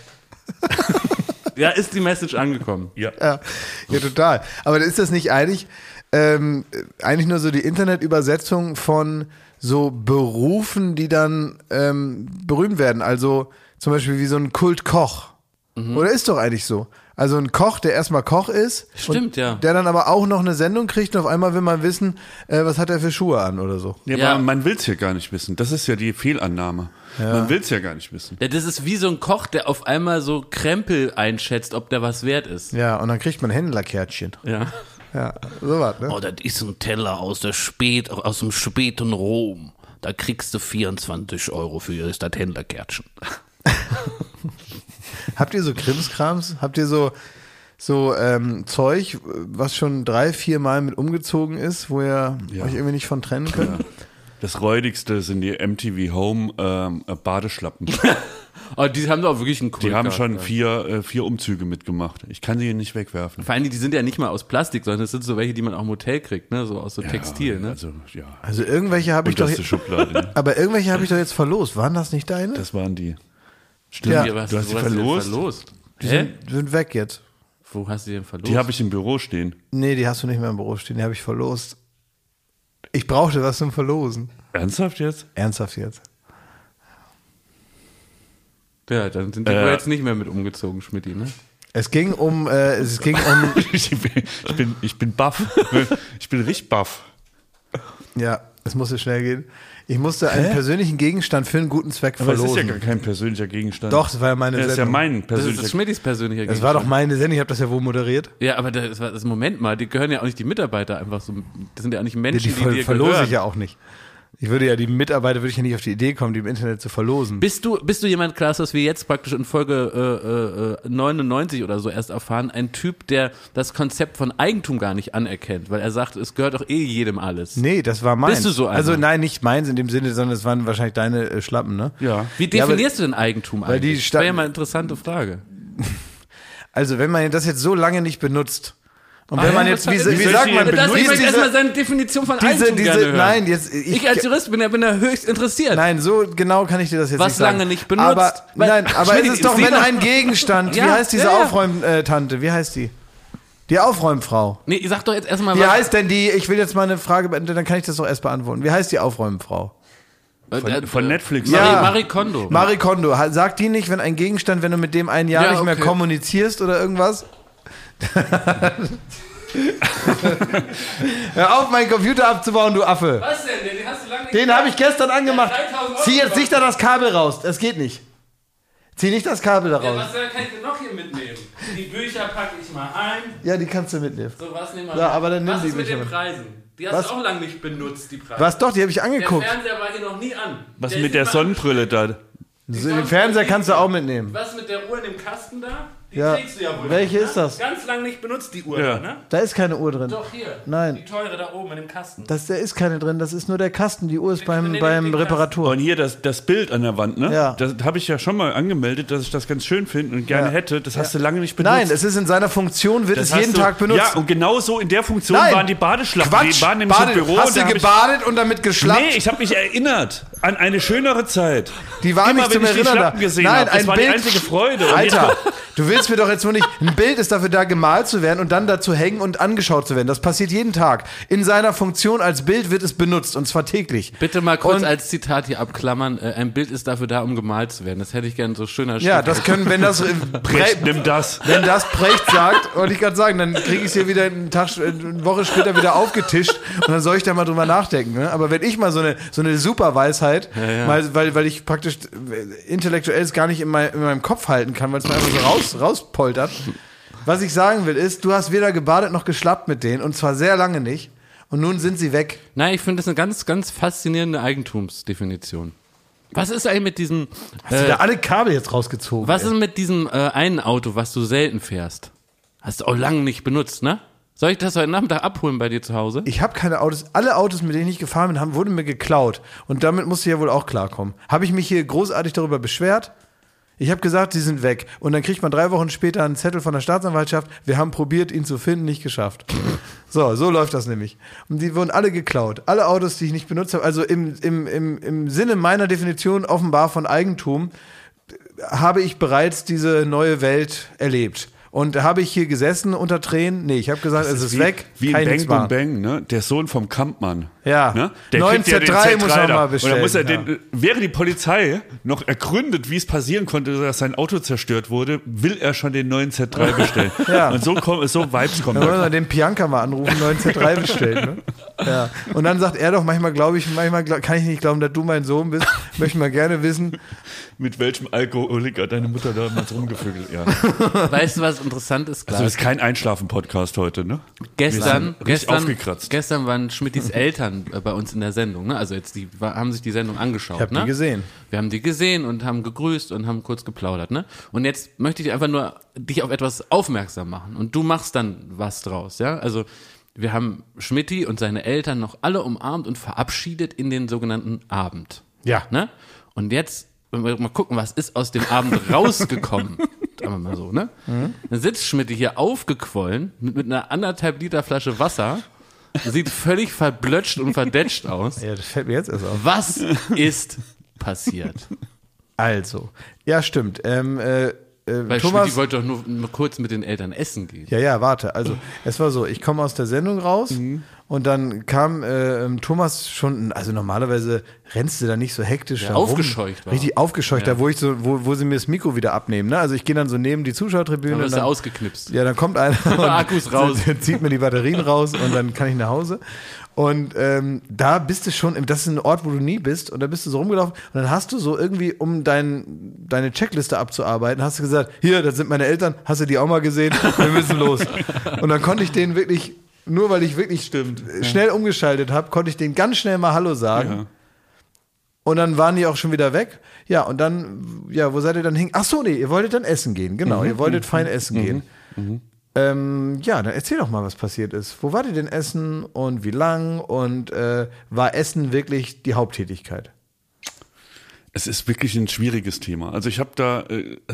Ja, ist die Message angekommen? Ja, total. Aber ist das nicht eigentlich nur so die Internetübersetzung von so Berufen, die dann berühmt werden? Also zum Beispiel wie so ein Kultkoch. Oder ist doch eigentlich so. Also ein Koch, der erstmal Koch ist. Stimmt, ja. Der dann aber auch noch eine Sendung kriegt und auf einmal will man wissen, was hat er für Schuhe an oder so. Ja, Ja. aber man will es ja gar nicht wissen. Das ist ja die Fehlannahme. Man will es ja gar nicht wissen. Ja, das ist wie so ein Koch, der auf einmal so Krempel einschätzt, ob der was wert ist. Ja, und dann kriegt man Händlerkärtchen. Ja. Ja, sowas, ne? Oh, das ist ein Teller aus dem späten Rom. Da kriegst du 24 Euro für das Händlerkärtchen. Habt ihr so Krimskrams? Habt ihr so Zeug, was schon 3-4 Mal mit umgezogen ist, wo ihr euch irgendwie nicht von trennen könnt? Ja. Das Räudigste sind die MTV Home Badeschlappen. Oh, die haben doch wirklich einen Kult. Die haben gehabt, schon ja. 4 Umzüge mitgemacht. Ich kann die nicht wegwerfen. Vor allem, die sind ja nicht mal aus Plastik, sondern das sind so welche, die man auch im Hotel kriegt, ne? So aus so Textil, ne? Also irgendwelche habe ich doch Unterste Schublade. Ne? aber irgendwelche habe ich doch jetzt verlost. Waren das nicht deine? Das waren die. Stimmt. Ja, du hast die denn verlost? Die Hä? sind weg jetzt. Wo hast du die denn verlost? Die habe ich im Büro stehen. Nee, die hast du nicht mehr im Büro stehen, die habe ich verlost. Ich brauchte was zum Verlosen. Ernsthaft jetzt? Ernsthaft jetzt. Ja, dann sind die wohl jetzt nicht mehr mit umgezogen, Schmidti, ne? Es ging um Ich bin baff. Ich bin richtig baff. ja, es musste schnell gehen. Ich musste einen persönlichen Gegenstand für einen guten Zweck Aber es verlosen. ist ja gar kein persönlicher Gegenstand. Doch, das war ja meine Das ist ja Sendung. mein Das persönlicher ist Schmidtis persönlicher Das war doch meine Sendung, ich habe das ja wohl moderiert. Ja, aber das Moment mal, die gehören ja auch nicht die Mitarbeiter einfach so. Das sind ja auch nicht Die Menschen, die dir verlose gehören. ich ja auch nicht. Ich würde ja nicht auf die Idee kommen, die im Internet zu verlosen. Bist du jemand, Klaas, was wir jetzt praktisch in Folge 99 oder so erst erfahren, ein Typ, der das Konzept von Eigentum gar nicht anerkennt, weil er sagt, es gehört doch eh jedem alles. Nee, das war meins. Bist du so einer? Also nein, nicht meins in dem Sinne, sondern es waren wahrscheinlich deine Schlappen, ne? Ja. Wie definierst du denn Eigentum weil die eigentlich? Das wäre ja mal eine interessante Frage. Also wenn man das jetzt so lange nicht benutzt und wenn man jetzt, wie soll ich sagt man, die- Das ich möchte diese- erstmal seine Definition von Eigentum gerne hören. nein, jetzt, Ich als Jurist bin da höchst interessiert. nein, so genau kann ich dir das jetzt Was nicht sagen. lange nicht benutzt. Aber, Weil- nein, aber Schmidti, es ist doch, sieh wenn doch- ein Gegenstand, Ja, wie heißt diese ja, ja. Aufräumtante, wie heißt die? Die Aufräumfrau. Nee, sag doch jetzt erstmal Wie heißt denn die, ich will jetzt mal eine Frage beantworten, dann kann ich das doch erst beantworten. Wie heißt die Aufräumfrau? Von Netflix. Ja. Marie Kondo. Marie Kondo. Sagt die nicht, wenn ein Gegenstand, wenn du mit dem ein Jahr Ja, nicht mehr okay. kommunizierst oder irgendwas? Hör auf, meinen Computer abzubauen, du Affe. Was denn? Den hast du lange nicht Den habe ich gestern angemacht. 3000 Euro Zieh jetzt nicht da das Kabel raus. Das geht nicht. Zieh nicht das Kabel da raus. Was kann ich denn noch hier mitnehmen? Die Bücher packe ich mal ein. Ja, die kannst du mitnehmen. So, was nehmen wir Ja, mit? aber dann nimm was die ist mit Bücher den mit. Preisen? Die hast Was? du auch lange nicht benutzt, die Preise. Was doch, die habe ich Der angeguckt. Fernseher war hier noch nie an. Was ist mit der immer- Sonnenbrille da? Den Fernseher kannst du auch mitnehmen. Was mit der Uhr in dem Kasten da? Die Ja. trägst du ja wohl. Welche ne? ist das? Ganz lang nicht benutzt, die Uhr Ja. da, ne? Da ist keine Uhr drin. Doch, hier. Nein. Die teure da oben in dem Kasten. Da ist keine drin, das ist nur der Kasten. Die Uhr ist beim den Kasten. Reparatur. Und hier das Bild an der Wand, ne? Ja. Das habe ich ja schon mal angemeldet, dass ich das ganz schön finde und gerne Ja. hätte. Das hast du lange nicht benutzt. Nein, es ist in seiner Funktion, wird Das es jeden hast du- Tag benutzt. Ja, und genau so in der Funktion Nein. waren die Badeschlappen. Quatsch, Die waren nämlich im Büro. Hast und du da hab ich- gebadet und damit geschlappt? Nee, ich habe mich erinnert an eine schönere Zeit. Die war Immer nicht zum wenn ich die Erinnern da. Schlappen gesehen Nein, habe. Das ein war Bild. die einzige Freude. Und Alter, du willst mir doch jetzt nur nicht. Ein Bild ist dafür da, gemalt zu werden und dann dazu hängen und angeschaut zu werden. Das passiert jeden Tag. In seiner Funktion als Bild wird es benutzt und zwar täglich. Bitte mal kurz Und- als Zitat hier abklammern. Ein Bild ist dafür da, um gemalt zu werden. Das hätte ich gerne so schöner Ja, Schrift. das können, wenn das Brecht, nimm das. wenn das Precht sagt, wollte ich gerade sagen, dann kriege ich es hier wieder eine Woche später wieder aufgetischt und dann soll ich da mal drüber nachdenken. Ne? Aber wenn ich mal so eine super Weisheit, mal, weil ich praktisch intellektuell es gar nicht in meinem Kopf halten kann, weil es mir einfach so rauspoltert. Was ich sagen will ist, du hast weder gebadet noch geschlappt mit denen und zwar sehr lange nicht und nun sind sie weg. Nein, ich finde das eine ganz, ganz faszinierende Eigentumsdefinition. Was ist eigentlich mit diesem, Hast du da alle Kabel jetzt rausgezogen? was ey? ist mit diesem einen Auto, was du selten fährst? Hast du auch lange nicht benutzt, ne? Soll ich das heute Nachmittag abholen bei dir zu Hause? Ich habe keine Autos. Alle Autos, mit denen ich gefahren bin, wurden mir geklaut. Und damit musst du ja wohl auch klarkommen. Habe ich mich hier großartig darüber beschwert? Ich habe gesagt, sie sind weg. Und dann kriegt man 3 Wochen später einen Zettel von der Staatsanwaltschaft. Wir haben probiert, ihn zu finden, nicht geschafft. So läuft das nämlich. Und die wurden alle geklaut. Alle Autos, die ich nicht benutzt habe. Also im Sinne meiner Definition offenbar von Eigentum habe ich bereits diese neue Welt erlebt. Und da habe ich hier gesessen unter Tränen. Nee, ich habe gesagt, es ist weg. Wie kann in ich Bang nichts Boom machen. Bang, ne? Der Sohn vom Kampmann. Ja. Ne? Der Neuen kriegt ja Z3 den muss er da. mal Und bestellen. dann muss er Ja. wäre die Polizei noch ergründet, wie es passieren konnte, dass sein Auto zerstört wurde, will er schon den neuen Z3 bestellen. Ja. Und so Vibes kommen Dann wollen da. wir den Pianka mal anrufen, neuen Z3 bestellen. Ne? Ja. Und dann sagt er doch, manchmal kann ich nicht glauben, dass du mein Sohn bist. Möchte mal gerne wissen. Mit welchem Alkoholiker deine Mutter damals rumgevögelt. Ja. Weißt du, was interessant ist? Also das ist kein Einschlafen-Podcast heute, ne? Gestern aufgekratzt. Gestern waren Schmittis Eltern bei uns in der Sendung, ne? Also jetzt haben sich die Sendung angeschaut. Ich habe ne? die gesehen. Wir haben die gesehen und haben gegrüßt und haben kurz geplaudert, ne? Und jetzt möchte ich einfach nur dich auf etwas aufmerksam machen und du machst dann was draus, ja? Also wir haben Schmitti und seine Eltern noch alle umarmt und verabschiedet in den sogenannten Abend. Ja. Ne? Und jetzt mal gucken, was ist aus dem Abend rausgekommen. Sagen wir mal so, ne? Dann sitzt Schmitti hier aufgequollen mit einer 1,5 Liter Flasche Wasser. Sieht völlig verblötscht und verdetscht aus. Ja, das fällt mir jetzt erst auf. Was ist passiert? Also, ja, stimmt. Weil Thomas, Schmitti wollte doch nur kurz mit den Eltern essen gehen. ja, warte. Also, es war so, ich komme aus der Sendung raus und dann kam Thomas schon, also normalerweise rennst du da nicht so hektisch herum. Aufgescheucht war. Richtig aufgescheucht, Ja. da wo sie mir das Mikro wieder abnehmen. Ne? Also ich gehe dann so neben die Zuschauertribüne. Dann und ist er ausgeknipst. Ja, dann kommt einer Akkus raus. zieht mir die Batterien raus und dann kann ich nach Hause. Und da bist du schon, das ist ein Ort, wo du nie bist und da bist du so rumgelaufen und dann hast du so irgendwie, um deine Checkliste abzuarbeiten, hast du gesagt, hier, das sind meine Eltern, hast du die auch mal gesehen? Wir müssen los. Und dann konnte ich denen wirklich, nur weil ich wirklich schnell umgeschaltet habe, konnte ich denen ganz schnell mal Hallo sagen. Ja. Und dann waren die auch schon wieder weg. Ja, und dann, ja, wo seid ihr dann hin? Ach so, nee, ihr wolltet dann essen gehen. Genau, ihr wolltet fein essen gehen. Ja, dann erzähl doch mal, was passiert ist. Wo wart ihr denn essen und wie lang? Und war Essen wirklich die Haupttätigkeit? Es ist wirklich ein schwieriges Thema. Also ich habe da,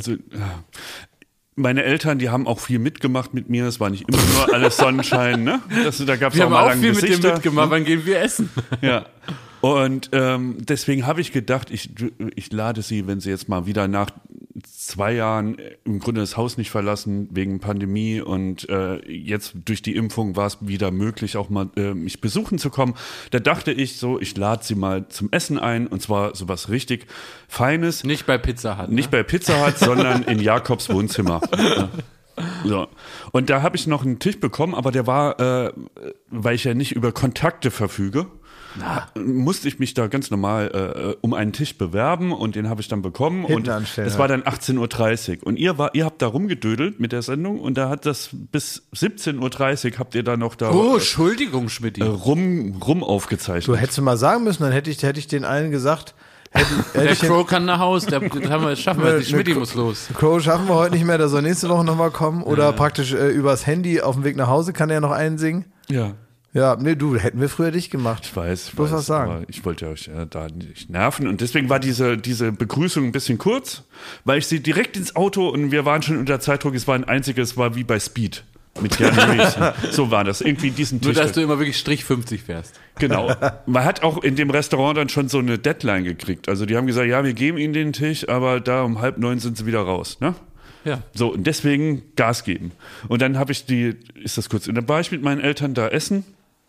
meine Eltern, die haben auch viel mitgemacht mit mir. Es war nicht immer nur alles Sonnenschein, ne? Da gab's Wir auch haben mal auch lange viel mit Gesichter, dem mitgemacht, wann gehen wir essen? Ja. Und deswegen habe ich gedacht, ich lade sie, wenn sie jetzt mal wieder nach 2 Jahren im Grunde das Haus nicht verlassen wegen Pandemie und jetzt durch die Impfung war es wieder möglich, auch mal mich besuchen zu kommen. Da dachte ich so, ich lade sie mal zum Essen ein und zwar sowas richtig Feines. Nicht bei Pizza Hut. Nicht bei Pizza Hut, sondern in Jakobs Wohnzimmer. So. Und da habe ich noch einen Tisch bekommen, aber der war, weil ich ja nicht über Kontakte verfüge, musste ich mich da ganz normal um einen Tisch bewerben und den habe ich dann bekommen. Hinten und anstellen, es war dann 18:30 Uhr. Und ihr habt da rumgedödelt mit der Sendung und da hat das bis 17:30 Uhr habt ihr da noch da Oh, Entschuldigung, Schmitti. rum aufgezeichnet. Du hättest du mal sagen müssen, dann hätte ich den allen gesagt, Der Crow kann nach Haus, das schaffen wir, die Schmitti muss los. Crow schaffen wir heute nicht mehr, der soll nächste Woche nochmal kommen. Oder praktisch übers Handy auf dem Weg nach Hause kann er noch einsingen. Ja. Ja, nee, hätten wir früher dich gemacht. Ich weiß, Bloß was sagen. aber ich wollte euch da nicht nerven und deswegen war diese Begrüßung ein bisschen kurz, weil ich sie direkt ins Auto und wir waren schon unter Zeitdruck, es war wie bei Speed mit Keanu Reeves. So war das, irgendwie diesen Nur, Tisch. dass du immer wirklich Strich 50 fährst. Genau. Man hat auch in dem Restaurant dann schon so eine Deadline gekriegt. Also die haben gesagt, ja, wir geben ihnen den Tisch, aber da um 8:30 sind sie wieder raus, ne? Ja. So, und deswegen Gas geben. Und dann habe ich und dann war ich mit meinen Eltern da essen.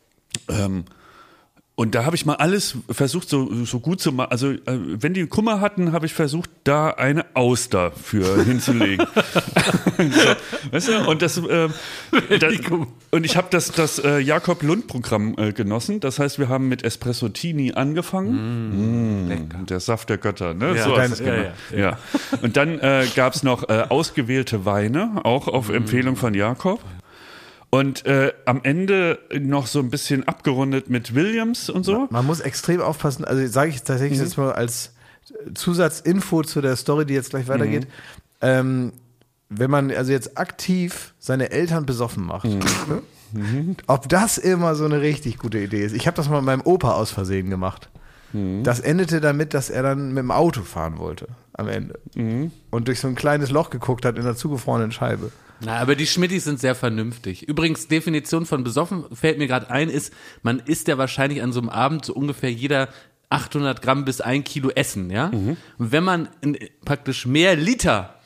Und da habe ich mal alles versucht, so gut zu machen. Also, wenn die Kummer hatten, habe ich versucht, da eine Auster für hinzulegen. So, weißt du? Und ich habe das Jakob-Lund-Programm genossen. Das heißt, wir haben mit Espresso-Tini angefangen. Der Saft der Götter, ne? Ja, So hast du's ja, gemacht. Ja. Und dann gab es noch ausgewählte Weine, auch auf Empfehlung von Jakob. Und am Ende noch so ein bisschen abgerundet mit Williams und so. Man muss extrem aufpassen, also sage ich tatsächlich jetzt mal als Zusatzinfo zu der Story, die jetzt gleich weitergeht. Wenn man also jetzt aktiv seine Eltern besoffen macht, ne? Ob das immer so eine richtig gute Idee ist. Ich habe das mal mit meinem Opa aus Versehen gemacht. Das endete damit, dass er dann mit dem Auto fahren wollte am Ende. Und durch so ein kleines Loch geguckt hat in der zugefrorenen Scheibe. Na, aber die Schmittis sind sehr vernünftig. Übrigens, Definition von besoffen, fällt mir gerade ein, ist, man isst ja wahrscheinlich an so einem Abend so ungefähr jeder 800 Gramm bis 1 Kilo Essen, ja? Und wenn man praktisch mehr Liter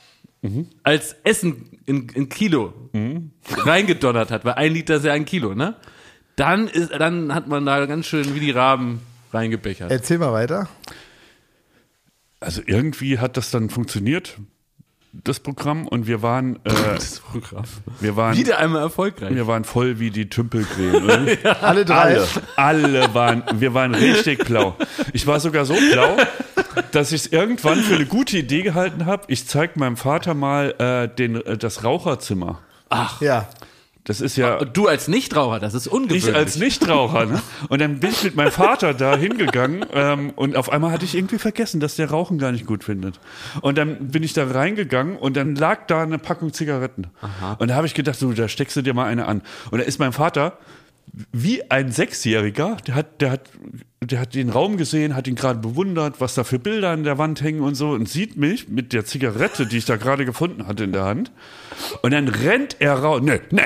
als Essen in Kilo reingedonnert hat, weil 1 Liter ist ja 1 Kilo, ne? Dann hat man da ganz schön wie die Raben reingebechert. Erzähl mal weiter. Also irgendwie hat das dann funktioniert, das Programm, und wir waren Das Programm. wieder einmal erfolgreich. Wir waren voll wie die Tümpelkrähen. Alle drei. Wir waren richtig blau. Ich war sogar so blau, dass ich es irgendwann für eine gute Idee gehalten habe. Ich zeige meinem Vater mal das Raucherzimmer. Ach, Ja. Das ist ja... du als Nichtraucher, das ist ungewöhnlich. Ich als Nichtraucher, ne? Und dann bin ich mit meinem Vater da hingegangen und auf einmal hatte ich irgendwie vergessen, dass der Rauchen gar nicht gut findet. Und dann bin ich da reingegangen und dann lag da eine Packung Zigaretten. Aha. Und da habe ich gedacht, so, da steckst du dir mal eine an. Und da ist mein Vater wie ein Sechsjähriger, der hat den Raum gesehen, hat ihn gerade bewundert, was da für Bilder an der Wand hängen und so, und sieht mich mit der Zigarette, die ich da gerade gefunden hatte in der Hand. Und dann rennt er raus,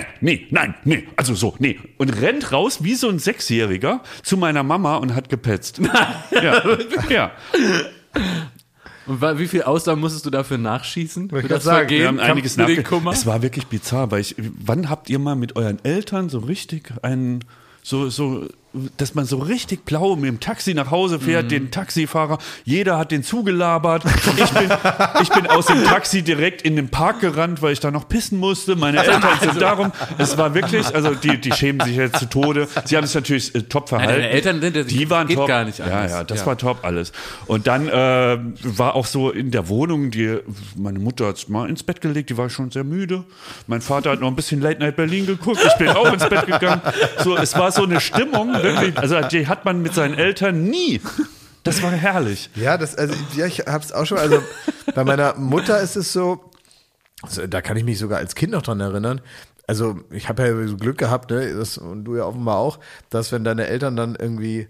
und rennt raus wie so ein Sechsjähriger zu meiner Mama und hat gepetzt. Ja. Und wie viel Ausdauer musstest du dafür nachschießen? Wollte ich gerade sagen, Wir haben einiges mit den Kummer? Es war wirklich bizarr, weil wann habt ihr mal mit euren Eltern so richtig dass man so richtig blau mit dem Taxi nach Hause fährt, den Taxifahrer, jeder hat den zugelabert. Ich bin aus dem Taxi direkt in den Park gerannt, weil ich da noch pissen musste. Meine Eltern sind darum. Es war wirklich, also die schämen sich jetzt zu Tode. Sie haben sich natürlich top verhalten. Deine Eltern die waren geht top. gar nicht anders. Ja, das war top alles. Und dann war auch so in der Wohnung, meine Mutter hat sich mal ins Bett gelegt, die war schon sehr müde. Mein Vater hat noch ein bisschen Late Night Berlin geguckt. Ich bin auch ins Bett gegangen. So, es war so eine Stimmung, wirklich, also die hat man mit seinen Eltern nie. Das war herrlich. Ja, ich hab's auch schon, also bei meiner Mutter ist es so, also da kann ich mich sogar als Kind noch dran erinnern. Also ich habe ja so Glück gehabt, ne, und du ja offenbar auch, dass wenn deine Eltern dann irgendwie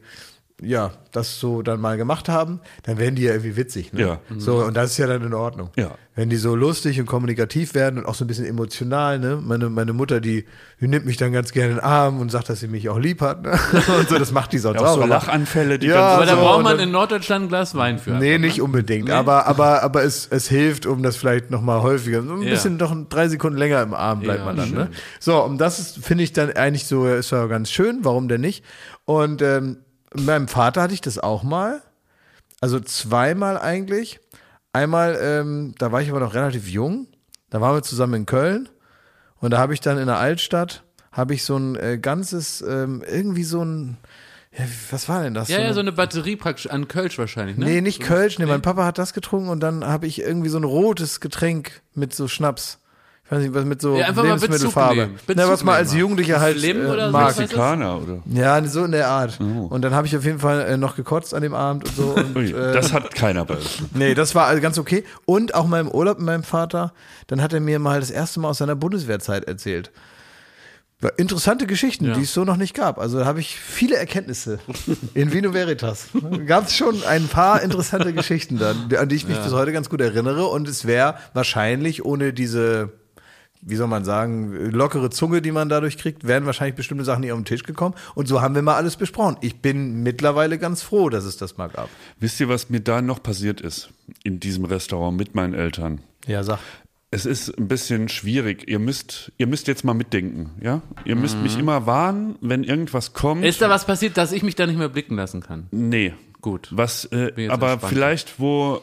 das so dann mal gemacht haben, dann werden die ja irgendwie witzig. Ne? Ja. So, und das ist ja dann in Ordnung. Ja. Wenn die so lustig und kommunikativ werden und auch so ein bisschen emotional, ne? Meine Mutter, die nimmt mich dann ganz gerne in den Arm und sagt, dass sie mich auch lieb hat. Ne? Und so, das macht die sonst Auch auch. so Aber Lachanfälle, die Ja, Aber da so, braucht und man dann- in Norddeutschland ein Glas Wein für. Nee, nicht unbedingt. Nee. Aber es hilft, um das vielleicht nochmal häufiger, so ein Ja. bisschen doch 3 Sekunden länger im Arm bleibt Ja, man dann. schön. Ne? So, und das ist, finde ich dann eigentlich so, ist ja ganz schön, warum denn nicht? Und mit meinem Vater hatte ich das auch mal. Also 2-mal eigentlich. Einmal, da war ich aber noch relativ jung. Da waren wir zusammen in Köln. Und da habe ich dann in der Altstadt, habe ich so ein ganzes, irgendwie so ein, ja, was war denn das? Ja, so eine Batterie praktisch an Kölsch wahrscheinlich, ne? Nee, nicht Kölsch. Nee, mein Papa hat das getrunken und dann habe ich irgendwie so ein rotes Getränk mit so Schnaps. Ich weiß nicht, was mit so Ja, einfach mal Bezug Lebensmittelfarbe. nehmen. Na, was man als Bezug nehmen. Jugendlicher halt Flim oder so, mag. was heißt das? Mexikaner, oder? Ja, so in der Art. Oh. Und dann habe ich auf jeden Fall noch gekotzt an dem Abend und so. Und, Ui, das hat keiner bei uns. nee, das war also ganz okay. Und auch mal im Urlaub mit meinem Vater, dann hat er mir mal das erste Mal aus seiner Bundeswehrzeit erzählt. Interessante Geschichten, Ja. die es so noch nicht gab. Also da habe ich viele Erkenntnisse in Vino Veritas. Gab es schon ein paar interessante Geschichten dann, an die ich mich bis heute ganz gut erinnere. Und es wäre wahrscheinlich ohne diese, wie soll man sagen, lockere Zunge, die man dadurch kriegt, wären wahrscheinlich bestimmte Sachen nicht auf den Tisch gekommen. Und so haben wir mal alles besprochen. Ich bin mittlerweile ganz froh, dass es das mal gab. Wisst ihr, was mir da noch passiert ist in diesem Restaurant mit meinen Eltern? Ja, sag. Es ist ein bisschen schwierig. Ihr müsst jetzt mal mitdenken, ja? Ihr müsst mich immer warnen, wenn irgendwas kommt. Ist da was passiert, dass ich mich da nicht mehr blicken lassen kann? Nee. Gut. Was, jetzt aber entspannt. vielleicht, wo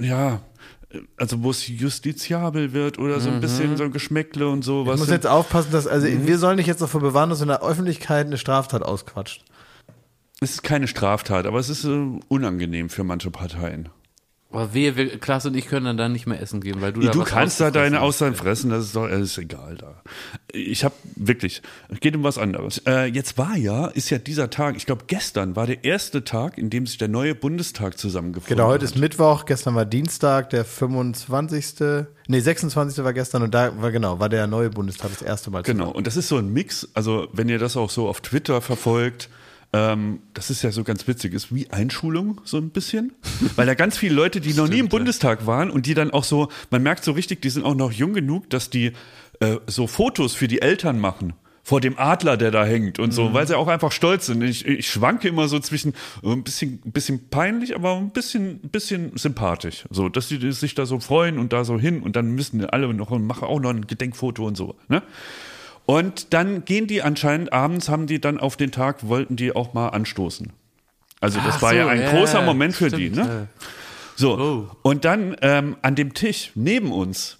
es justiziabel wird oder so ein bisschen so ein Geschmäckle und so. Ich muss jetzt aufpassen, dass, also wir sollen nicht jetzt davor bewahren, dass in der Öffentlichkeit eine Straftat ausquatscht. Es ist keine Straftat, aber es ist unangenehm für manche Parteien. Aber Klaas und ich können dann nicht mehr essen gehen, weil du Du da was kannst da deine ausgefressen Aussagen fressen, das ist doch ist egal da. Ich habe wirklich, es geht um was anderes. Jetzt ist ja dieser Tag, ich glaube gestern war der erste Tag, in dem sich der neue Bundestag zusammengefunden Genau, heute ist hat. Mittwoch, gestern war Dienstag, der 26. 26. war gestern und da war der neue Bundestag das erste Mal zusammen. Genau, und das ist so ein Mix, also wenn ihr das auch so auf Twitter verfolgt, das ist ja so ganz witzig, ist wie Einschulung so ein bisschen, weil da ganz viele Leute, die noch nie im Bundestag waren und die dann auch so, man merkt so richtig, die sind auch noch jung genug, dass die so Fotos für die Eltern machen vor dem Adler, der da hängt und so, weil sie auch einfach stolz sind. Ich schwanke immer so zwischen ein bisschen peinlich, aber ein bisschen sympathisch. So, dass die sich da so freuen und da so hin und dann müssen alle machen auch noch ein Gedenkfoto und so, ne? Und dann gehen die anscheinend abends, haben die dann auf den Tag, wollten die auch mal anstoßen. Also das war ja ein großer Moment für die, ne? So, und dann an dem Tisch neben uns,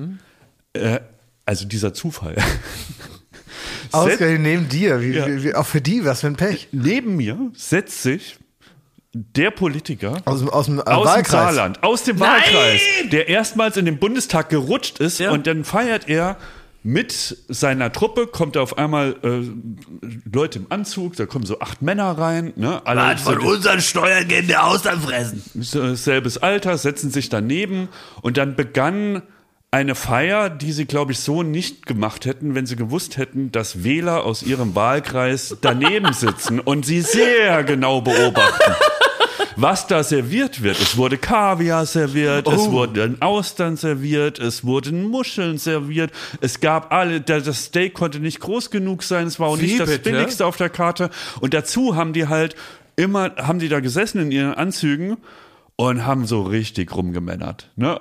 also dieser Zufall. Ausgerechnet neben dir, wie, auch für die, was für ein Pech. Neben mir setzt sich der Politiker aus dem Wahlkreis. Saarland, aus dem Wahlkreis, der erstmals in den Bundestag gerutscht ist und dann feiert er mit seiner Truppe, kommt da auf einmal Leute im Anzug, da kommen so 8 Männer rein. Ne, alle von unseren Steuergeldern der Ausland fressen. Selbes Alter, setzen sich daneben und dann begann eine Feier, die sie, glaube ich, so nicht gemacht hätten, wenn sie gewusst hätten, dass Wähler aus ihrem Wahlkreis daneben sitzen und sie sehr genau beobachten. Was da serviert wird. Es wurde Kaviar serviert, es wurden Austern serviert, es wurden Muscheln serviert, es gab das Steak konnte nicht groß genug sein, es war auch nicht das billigste auf der Karte. Und dazu haben die da gesessen in ihren Anzügen und haben so richtig rumgemännert. Ne?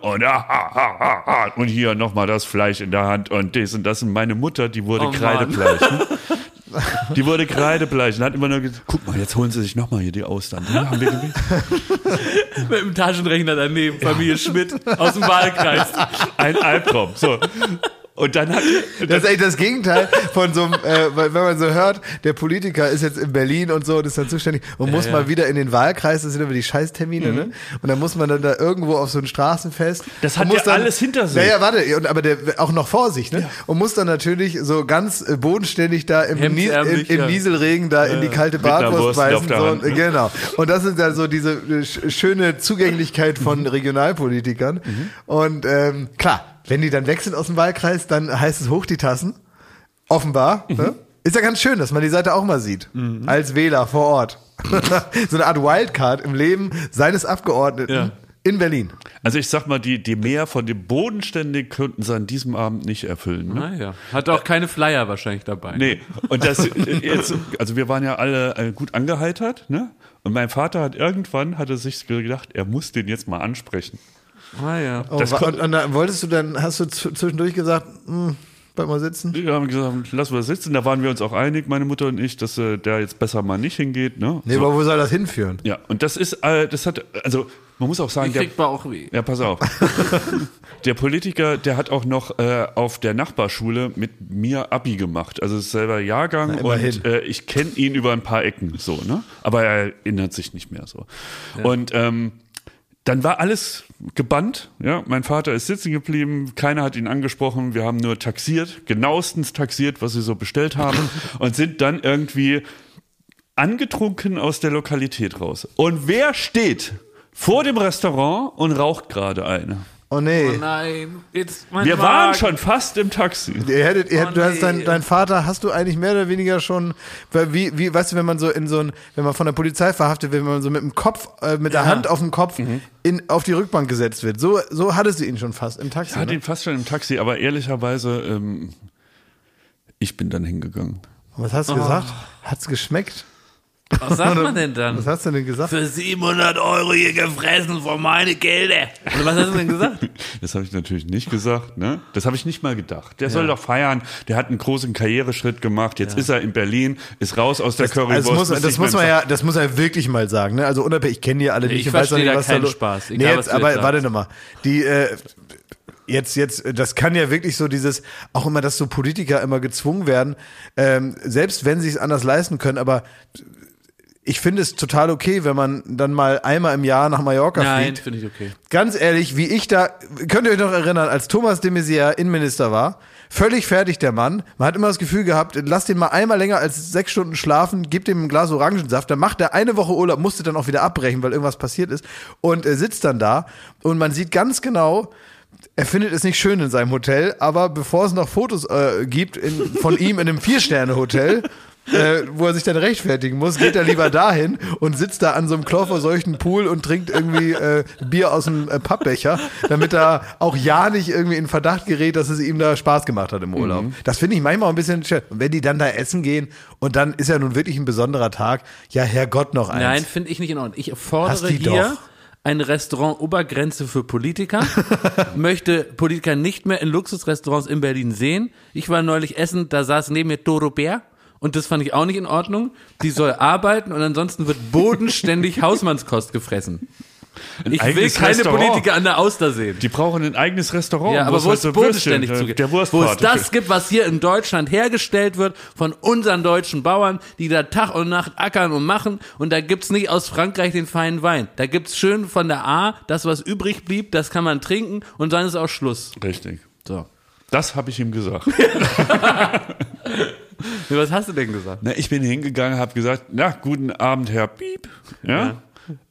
Und hier nochmal das Fleisch in der Hand und das und das. Und meine Mutter, die wurde kreidebleich. Ne? Die wurde kreidebleich und hat immer nur gesagt, guck mal, jetzt holen sie sich nochmal hier die Austern. Ja, haben wir gewählt. Mit dem Taschenrechner daneben, Familie Schmidt aus dem Wahlkreis. Ein Albtraum. So. Und dann das ist eigentlich das Gegenteil von so einem, wenn man so hört, der Politiker ist jetzt in Berlin und so und ist dann zuständig und muss mal wieder in den Wahlkreis, das sind immer die Scheißtermine, ne? Und dann muss man dann da irgendwo auf so ein Straßenfest. Das hat ja alles hinter sich. Naja, warte, aber der auch noch vor sich, ne? Ja. Und muss dann natürlich so ganz bodenständig da im Nieselregen da in die kalte Bratwurst beißen. So, genau. Und das ist dann so diese schöne Zugänglichkeit von Regionalpolitikern. Und klar, wenn die dann weg sind aus dem Wahlkreis, dann heißt es hoch die Tassen. Offenbar. Ne? Ist ja ganz schön, dass man die Seite auch mal sieht. Als Wähler vor Ort. So eine Art Wildcard im Leben seines Abgeordneten in Berlin. Also ich sag mal, die mehr von dem Bodenständig könnten sie an diesem Abend nicht erfüllen. Ne? Naja, hat auch keine Flyer wahrscheinlich dabei. Nee, und das jetzt, also wir waren ja alle gut angeheitert, ne? Und mein Vater hat sich gedacht, er muss den jetzt mal ansprechen. Ah ja. Und dann hast du zwischendurch gesagt, bleib mal sitzen? Wir haben gesagt, lass mal sitzen. Da waren wir uns auch einig, meine Mutter und ich, dass der jetzt besser mal nicht hingeht. Ne? Nee, so. Aber wo soll das hinführen? Ja, und man muss auch sagen, kriegt Bauchweh. Ja, pass auf. Der Politiker, der hat auch noch auf der Nachbarsschule mit mir Abi gemacht. Also ist selber Jahrgang und ich kenne ihn über ein paar Ecken so, ne? Aber er erinnert sich nicht mehr so. Ja. Und dann war alles gebannt. Ja, mein Vater ist sitzen geblieben, keiner hat ihn angesprochen. Wir haben nur genauestens taxiert, was sie so bestellt haben und sind dann irgendwie angetrunken aus der Lokalität raus. Und wer steht vor dem Restaurant und raucht gerade eine? Oh nee. Oh nein. Wir waren schon fast im Taxi. Du hast dein Vater, hast du eigentlich mehr oder weniger schon, wie weißt du, wenn man so wenn man von der Polizei verhaftet wird, wenn man so mit dem Kopf, mit der Hand auf dem Kopf auf die Rückbank gesetzt wird. So hattest du ihn schon fast im Taxi. Ich hatte ihn fast schon im Taxi, aber ehrlicherweise, ich bin dann hingegangen. Und was hast du gesagt? Hat's geschmeckt? Was sagt man denn dann? Was hast du denn gesagt? Für 700 € hier gefressen von meine Gelder. Oder was hast du denn gesagt? Das habe ich natürlich nicht gesagt, ne? Das habe ich nicht mal gedacht. Der soll doch feiern. Der hat einen großen Karriereschritt gemacht. Jetzt ist er in Berlin, ist raus aus der Currywurst. Also das muss er wirklich mal sagen, ne? Also unabhängig, ich kenne die alle nicht. Ich verstehe da keinen Spaß. Egal, jetzt, aber warte nochmal. Jetzt, das kann ja wirklich so auch immer, dass so Politiker immer gezwungen werden, selbst wenn sie es anders leisten können, aber ich finde es total okay, wenn man dann mal einmal im Jahr nach Mallorca fliegt. Nein, finde ich okay. Ganz ehrlich, könnt ihr euch noch erinnern, als Thomas de Maizière Innenminister war, völlig fertig der Mann, man hat immer das Gefühl gehabt, lass den mal einmal länger als 6 Stunden schlafen, gib dem ein Glas Orangensaft, dann macht er eine Woche Urlaub, musste dann auch wieder abbrechen, weil irgendwas passiert ist und sitzt dann da und man sieht ganz genau, er findet es nicht schön in seinem Hotel, aber bevor es noch Fotos gibt von ihm in einem 4-Sterne-Hotel, wo er sich dann rechtfertigen muss, geht er lieber dahin und sitzt da an so einem chlorverseuchten Pool und trinkt irgendwie Bier aus einem Pappbecher, damit er auch ja nicht irgendwie in Verdacht gerät, dass es ihm da Spaß gemacht hat im Urlaub. Das finde ich manchmal ein bisschen schön. Und wenn die dann da essen gehen und dann ist ja nun wirklich ein besonderer Tag, ja Herrgott noch eins. Nein, finde ich nicht in Ordnung. Ich fordere Hast die hier doch. eine Restaurant-Obergrenze für Politiker, möchte Politiker nicht mehr in Luxusrestaurants in Berlin sehen. Ich war neulich essen, da saß neben mir Doro Bär und das fand ich auch nicht in Ordnung. Die soll arbeiten und ansonsten wird bodenständig Hausmannskost gefressen. Ich will eigenes keine Restaurant. Politiker an der Auster sehen. Die brauchen ein eigenes Restaurant. Ja, aber wo es so bodenständig Würstchen, zugeht. der Wo es Wurstpate das gibt, was hier in Deutschland hergestellt wird von unseren deutschen Bauern, die da Tag und Nacht ackern und machen. Und da gibt's nicht aus Frankreich den feinen Wein. Da gibt's schön von der A, das was übrig blieb, das kann man trinken und dann ist auch Schluss. Richtig. So. Das habe ich ihm gesagt. Was hast du denn gesagt? Na, ich bin hingegangen, habe gesagt, na, guten Abend, Herr Piep. Ja?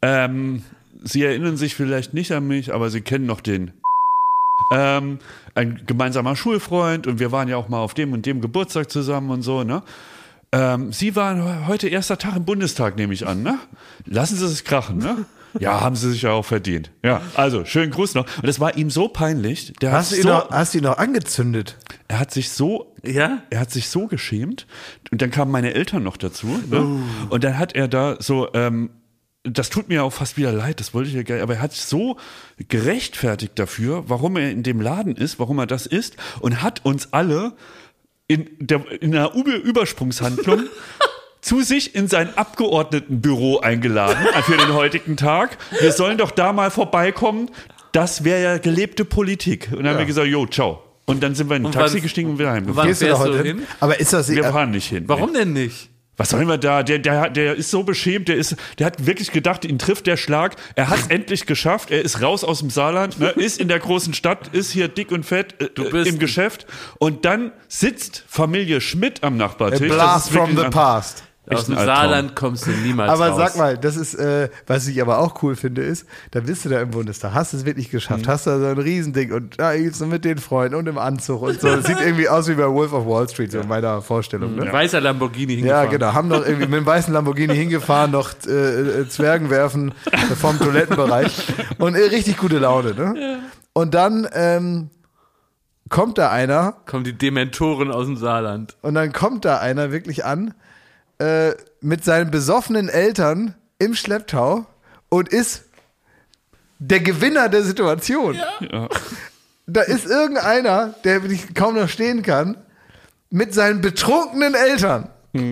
Sie erinnern sich vielleicht nicht an mich, aber Sie kennen noch den ein gemeinsamer Schulfreund und wir waren ja auch mal auf dem und dem Geburtstag zusammen und so, ne? Sie waren heute erster Tag im Bundestag, nehme ich an, ne? Lassen Sie es krachen, ne? Ja, haben Sie sich ja auch verdient. Ja, also, schönen Gruß noch. Und es war ihm so peinlich. Hast du ihn noch angezündet? Er hat sich so geschämt. Und dann kamen meine Eltern noch dazu. Ne? Und dann hat er da so, das tut mir auch fast wieder leid, das wollte ich ja gar nicht, aber er hat sich so gerechtfertigt dafür, warum er in dem Laden ist, warum er das ist und hat uns alle in einer Übersprungshandlung zu sich in sein Abgeordnetenbüro eingeladen für den heutigen Tag. Wir sollen doch da mal vorbeikommen. Das wäre ja gelebte Politik. Und dann haben wir gesagt, jo, ciao. Und dann sind wir in ein Taxi gestiegen und wieder heimgefahren. Wann fährst du hin? Aber ist das Wir fahren nicht hin. Warum denn nicht? Was sollen wir da? Der ist so beschämt, der hat wirklich gedacht, ihn trifft der Schlag. Er hat es endlich geschafft. Er ist raus aus dem Saarland, ne, ist in der großen Stadt, ist hier dick und fett im Geschäft. Und dann sitzt Familie Schmidt am Nachbartisch. A blast from the past. Aus dem Saarland kommst du niemals Aber raus. sag mal, das ist, was ich aber auch cool finde, ist, da bist du da im Bundestag, hast es wirklich geschafft, hast da so ein Riesending und da jetzt mit den Freunden und im Anzug und so. Das sieht irgendwie aus wie bei Wolf of Wall Street, so in meiner Vorstellung. Ne? Weißer Lamborghini hingefahren. Ja, genau. Haben noch irgendwie mit dem weißen Lamborghini hingefahren, noch Zwergen werfen vom Toilettenbereich und richtig gute Laune. Ne? Ja. Und dann kommt da einer. Kommen die Dementoren aus dem Saarland. Und dann kommt da einer wirklich an mit seinen besoffenen Eltern im Schlepptau und ist der Gewinner der Situation. Ja. Da ist irgendeiner, der kaum noch stehen kann, mit seinen betrunkenen Eltern und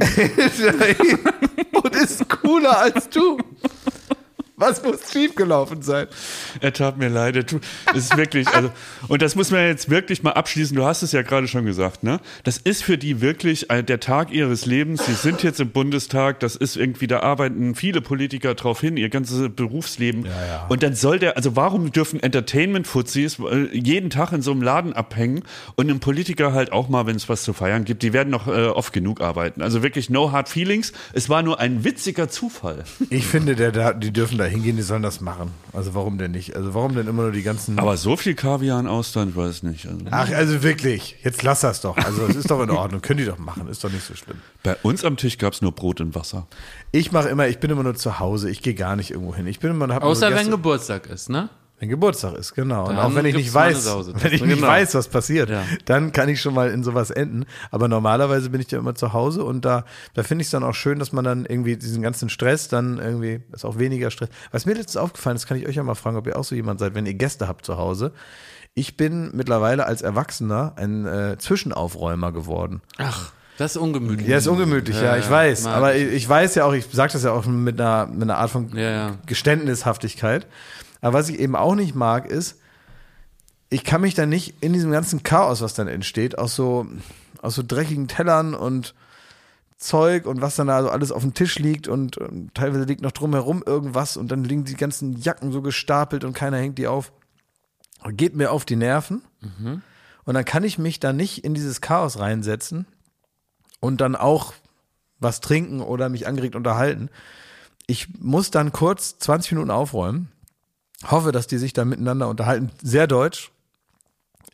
ist cooler als du. Was muss schiefgelaufen sein? Er tat mir leid. Es ist wirklich, also, und das muss man jetzt wirklich mal abschließen. Du hast es ja gerade schon gesagt, ne? Das ist für die wirklich der Tag ihres Lebens. Sie sind jetzt im Bundestag. Das ist irgendwie, da arbeiten viele Politiker drauf hin, ihr ganzes Berufsleben. Ja. Und dann also warum dürfen Entertainment-Fuzis jeden Tag in so einem Laden abhängen und einem Politiker halt auch mal, wenn es was zu feiern gibt, die werden noch oft genug arbeiten. Also wirklich no hard feelings. Es war nur ein witziger Zufall. Ich finde, die dürfen da hingehen, die sollen das machen. Also warum denn nicht? Also warum denn immer nur die ganzen... Aber so viel Kaviar in Austern, ich weiß nicht. Also. Ach, also wirklich, jetzt lass das doch. Also es ist doch in Ordnung, können die doch machen, ist doch nicht so schlimm. Bei uns am Tisch gab es nur Brot und Wasser. Ich bin immer nur zu Hause, ich gehe gar nicht irgendwo hin. Außer wenn Geburtstag ist, ne? Wenn Geburtstag ist, genau. Und dann auch wenn ich nicht weiß, was passiert, ja. Dann kann ich schon mal in sowas enden. Aber normalerweise bin ich ja immer zu Hause und da finde ich es dann auch schön, dass man dann irgendwie diesen ganzen Stress dann irgendwie, ist auch weniger Stress. Was mir letztens aufgefallen ist, kann ich euch ja mal fragen, ob ihr auch so jemand seid, wenn ihr Gäste habt zu Hause. Ich bin mittlerweile als Erwachsener ein Zwischenaufräumer geworden. Ach. Das ist ungemütlich. Ja, ist ungemütlich, ja, ich weiß. Aber ich weiß ja auch, ich sage das ja auch mit einer Art von Geständnishaftigkeit. Aber was ich eben auch nicht mag, ist, ich kann mich dann nicht in diesem ganzen Chaos, was dann entsteht, aus so dreckigen Tellern und Zeug und was dann da so alles auf dem Tisch liegt und teilweise liegt noch drumherum irgendwas und dann liegen die ganzen Jacken so gestapelt und keiner hängt die auf. Geht mir auf die Nerven. Mhm. Und dann kann ich mich da nicht in dieses Chaos reinsetzen und dann auch was trinken oder mich angeregt unterhalten. Ich muss dann kurz 20 Minuten aufräumen. Hoffe, dass die sich da miteinander unterhalten. Sehr deutsch.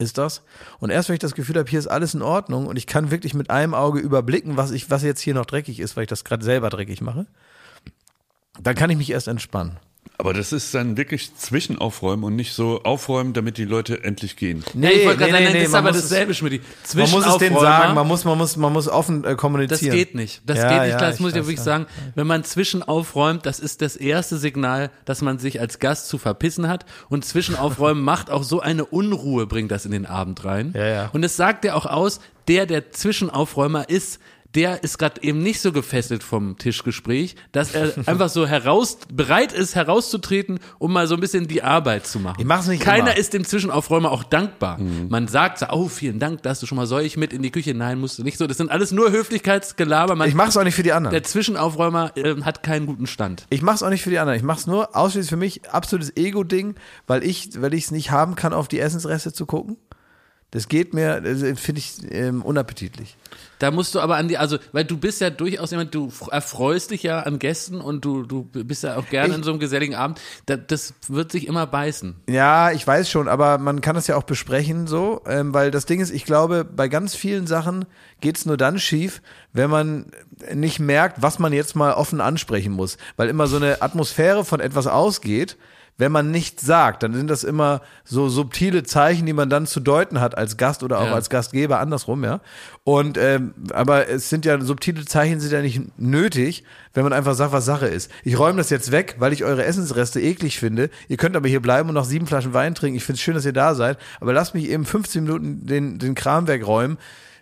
ist das. Und erst wenn ich das Gefühl habe, hier ist alles in Ordnung und ich kann wirklich mit einem Auge überblicken, was jetzt hier noch dreckig ist, weil ich das gerade selber dreckig mache, dann kann ich mich erst entspannen. Aber das ist dann wirklich Zwischenaufräumen und nicht so aufräumen, damit die Leute endlich gehen. Ich wollte gerade sagen, das ist aber dasselbe, Schmidt. Man muss es denen sagen, man muss offen kommunizieren. Das geht nicht. Das geht nicht, das muss ich ja wirklich sagen. Wenn man zwischenaufräumt, das ist das erste Signal, dass man sich als Gast zu verpissen hat. Und Zwischenaufräumen macht auch so eine Unruhe, bringt das in den Abend rein. Ja. Und es sagt ja auch aus, der Zwischenaufräumer ist, der ist gerade eben nicht so gefesselt vom Tischgespräch, dass er einfach so bereit ist, herauszutreten, um mal so ein bisschen die Arbeit zu machen. Ich mach's nicht Keiner immer. ist dem Zwischenaufräumer auch dankbar. Man sagt so, oh, vielen Dank, dass du schon mal, soll ich mit in die Küche? Nein, musst du nicht so. Das sind alles nur Höflichkeitsgelaber. Ich mach's auch nicht für die anderen. Der Zwischenaufräumer hat keinen guten Stand. Ich mach's auch nicht für die anderen. Ich mach's nur ausschließlich für mich, absolutes Ego-Ding, weil ich es nicht haben kann, auf die Essensreste zu gucken. Das geht mir, finde ich, unappetitlich. Da musst du aber weil du bist ja durchaus jemand, du erfreust dich ja an Gästen und du bist ja auch gerne in so einem geselligen Abend. Das wird sich immer beißen. Ja, ich weiß schon, aber man kann das ja auch besprechen so, weil das Ding ist, ich glaube, bei ganz vielen Sachen geht's nur dann schief, wenn man nicht merkt, was man jetzt mal offen ansprechen muss, weil immer so eine Atmosphäre von etwas ausgeht. Wenn man nichts sagt, dann sind das immer so subtile Zeichen, die man dann zu deuten hat als Gast oder auch als Gastgeber, andersrum, ja. Und aber es sind ja subtile Zeichen, sind ja nicht nötig, wenn man einfach sagt, was Sache ist. Ich räume das jetzt weg, weil ich eure Essensreste eklig finde. Ihr könnt aber hier bleiben und noch 7 Flaschen Wein trinken. Ich finde es schön, dass ihr da seid, aber lasst mich eben 15 Minuten den Kram wegräumen.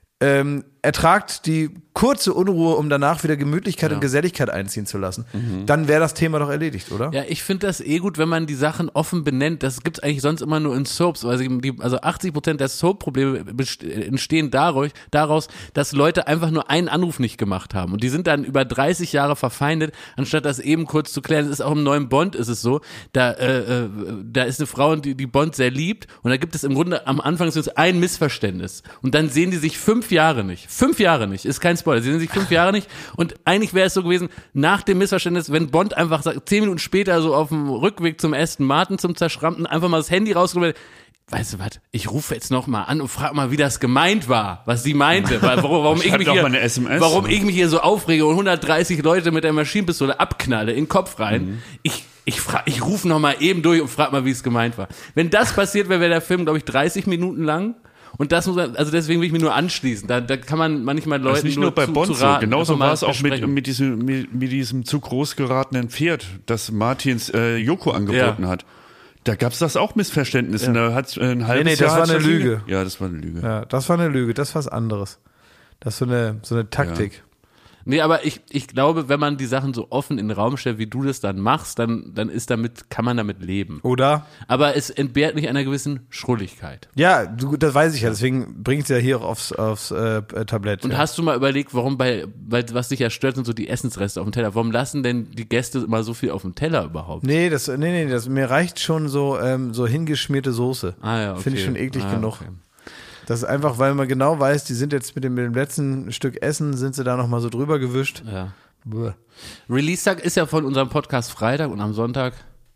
Ertragt die kurze Unruhe, um danach wieder Gemütlichkeit und Geselligkeit einziehen zu lassen. Dann wäre das Thema doch erledigt, oder? Ja, ich finde das gut, wenn man die Sachen offen benennt. Das gibt's eigentlich sonst immer nur in Soaps. Also 80% der Soap-Probleme entstehen daraus, dass Leute einfach nur einen Anruf nicht gemacht haben. Und die sind dann über 30 Jahre verfeindet, anstatt das eben kurz zu klären. Es ist auch im neuen Bond ist es so, da ist eine Frau, die Bond sehr liebt. Und da gibt es im Grunde am Anfang so ein Missverständnis. Und dann sehen die sich 5 Jahre nicht. 5 Jahre nicht, ist kein Spoiler. Sie sehen sich 5 Jahre nicht. Und eigentlich wäre es so gewesen, nach dem Missverständnis, wenn Bond einfach sagt, 10 Minuten später so auf dem Rückweg zum Aston Martin, zum Zerschrammten, einfach mal das Handy rausgeholt. Weißt du was, ich rufe jetzt noch mal an und frage mal, wie das gemeint war, was sie meinte, warum ich mich hier so aufrege und 130 Leute mit der Maschinenpistole abknalle in den Kopf rein. Ich rufe noch mal eben durch und frage mal, wie es gemeint war. Wenn das passiert wäre, wäre der Film, glaube ich, 30 Minuten lang. Und das muss man, also deswegen will ich mich nur anschließen. Da kann man manchmal Leuten das ist nicht nur bei Bond so. Genauso war es auch mit diesem zu groß geratenen Pferd, das Martins Joko angeboten hat. Da gab es das auch Missverständnisse. Ja. Da hat's ein halbes das Jahr war eine Lüge. Ja, das war eine Lüge. Ja, das war eine Lüge. Das war was anderes. Das ist so eine Taktik. Ja. Nee, aber ich glaube, wenn man die Sachen so offen in den Raum stellt, wie du das dann machst, dann kann man damit leben. Oder? Aber es entbehrt nicht einer gewissen Schrulligkeit. Ja, das weiß ich ja, deswegen bringe ich es ja hier aufs Tablett. Und hast du mal überlegt, warum weil was dich ja stört, sind so die Essensreste auf dem Teller. Warum lassen denn die Gäste immer so viel auf dem Teller überhaupt? Nee, mir reicht schon so hingeschmierte Soße. Ah ja, okay. Finde ich schon eklig genug. Okay. Das ist einfach, weil man genau weiß, die sind jetzt mit dem letzten Stück Essen, sind sie da nochmal so drüber gewischt. Ja. Release-Tag ist ja von unserem Podcast Freitag und am Sonntag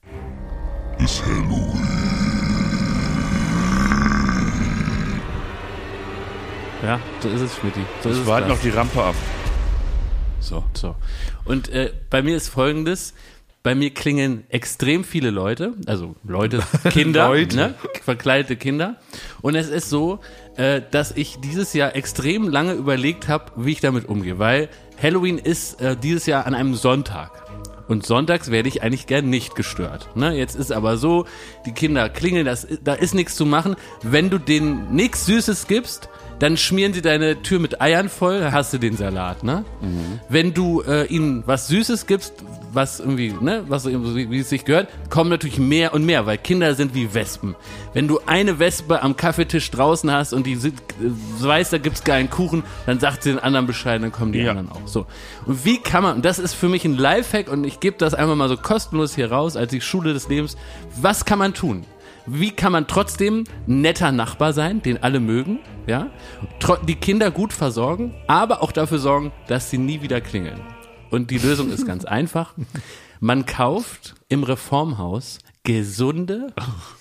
ist Halloween. Ja, so ist es, Schmidti. So ich warte noch die Rampe ab. So. Und bei mir ist Folgendes. Bei mir klingeln extrem viele Leute, also Kinder, ne? Verkleidete Kinder. Und es ist so, dass ich dieses Jahr extrem lange überlegt habe, wie ich damit umgehe, weil Halloween ist dieses Jahr an einem Sonntag. Und sonntags werde ich eigentlich gern nicht gestört. Ne? Jetzt ist aber so, die Kinder klingeln, da ist nichts zu machen. Wenn du denen nichts Süßes gibst, dann schmieren sie deine Tür mit Eiern voll, dann hast du den Salat, ne? Mhm. Wenn du ihnen was Süßes gibst, was irgendwie, ne, wie es sich gehört, kommen natürlich mehr und mehr, weil Kinder sind wie Wespen. Wenn du eine Wespe am Kaffeetisch draußen hast und die weiß, da gibt's geilen Kuchen, dann sagt sie den anderen Bescheid, dann kommen die anderen auch. So. Und wie kann man, und das ist für mich ein Lifehack und ich gebe das einfach mal so kostenlos hier raus, als die Schule des Lebens, was kann man tun? Wie kann man trotzdem netter Nachbar sein, den alle mögen, ja? Die Kinder gut versorgen, aber auch dafür sorgen, dass sie nie wieder klingeln. Und die Lösung ist ganz einfach. Man kauft im Reformhaus gesunde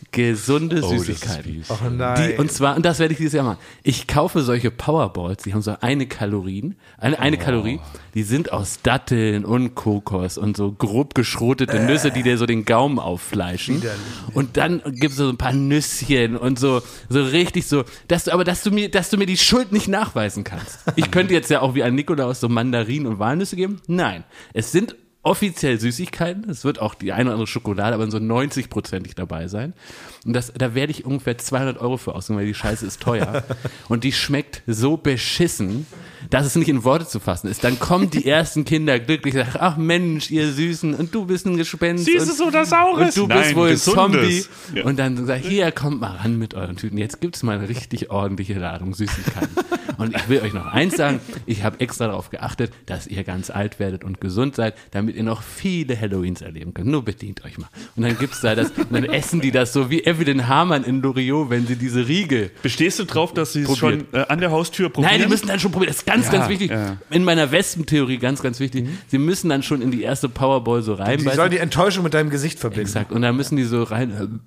gesunde Oh, das ist Süßigkeiten. fies. Oh nein. Und das werde ich dieses Jahr machen. Ich kaufe solche Powerballs, die haben so eine Kalorie, die sind aus Datteln und Kokos und so grob geschrotete Nüsse, die dir so den Gaumen auffleischen. Widerlich. Und dann gibt's so ein paar Nüsschen und so richtig so, dass du mir die Schuld nicht nachweisen kannst. Ich könnte jetzt ja auch wie ein Nikolaus so Mandarinen und Walnüsse geben. Nein, es sind offiziell Süßigkeiten. Es wird auch die eine oder andere Schokolade, aber so 90%ig dabei sein. Und da werde ich ungefähr 200 € für ausgeben, weil die Scheiße ist teuer. Und die schmeckt so beschissen, dass es nicht in Worte zu fassen ist. Dann kommen die ersten Kinder glücklich und sagen, ach Mensch, ihr Süßen, und du bist ein Gespenst. Süßes oder Saures? Und du bist Nein, wohl ein Gesundes. Zombie. Ja. Und dann sag ich, hier, kommt mal ran mit euren Tüten. Jetzt gibt's mal eine richtig ordentliche Ladung Süßigkeiten. Und ich will euch noch eins sagen, ich habe extra darauf geachtet, dass ihr ganz alt werdet und gesund seid, damit ihr noch viele Halloweens erleben könnt. Nur bedient euch mal. Und dann gibt's da das, und dann essen die das so wie Evelyn Hamann in Loriot, wenn sie diese Riegel. Bestehst du drauf, dass sie es schon an der Haustür probieren? Nein, die müssen dann schon probieren. Das ist ganz, ganz wichtig. Ja. In meiner Wespentheorie ganz, ganz wichtig. Sie müssen dann schon in die erste Powerball so Die reinbeißen. soll die Enttäuschung mit deinem Gesicht verbinden. Exakt. Und dann müssen die so rein.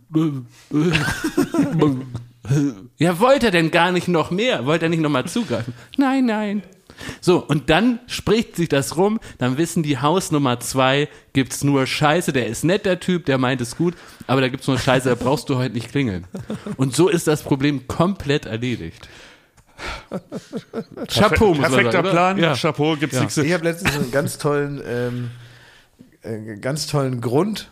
Ja, wollte er denn gar nicht noch mehr? Wollte er nicht noch mal zugreifen? Nein, nein. So, und dann spricht sich das rum, dann wissen die Haus Nummer 2, gibt's nur Scheiße, der ist nett, der Typ, der meint es gut, aber da gibt's nur Scheiße, da brauchst du heute nicht klingeln. Und so ist das Problem komplett erledigt. Chapeau, muss man sagen, Perfekter oder? Plan, Ja. Chapeau, gibt's nichts. Ich habe letztens einen ganz tollen Grund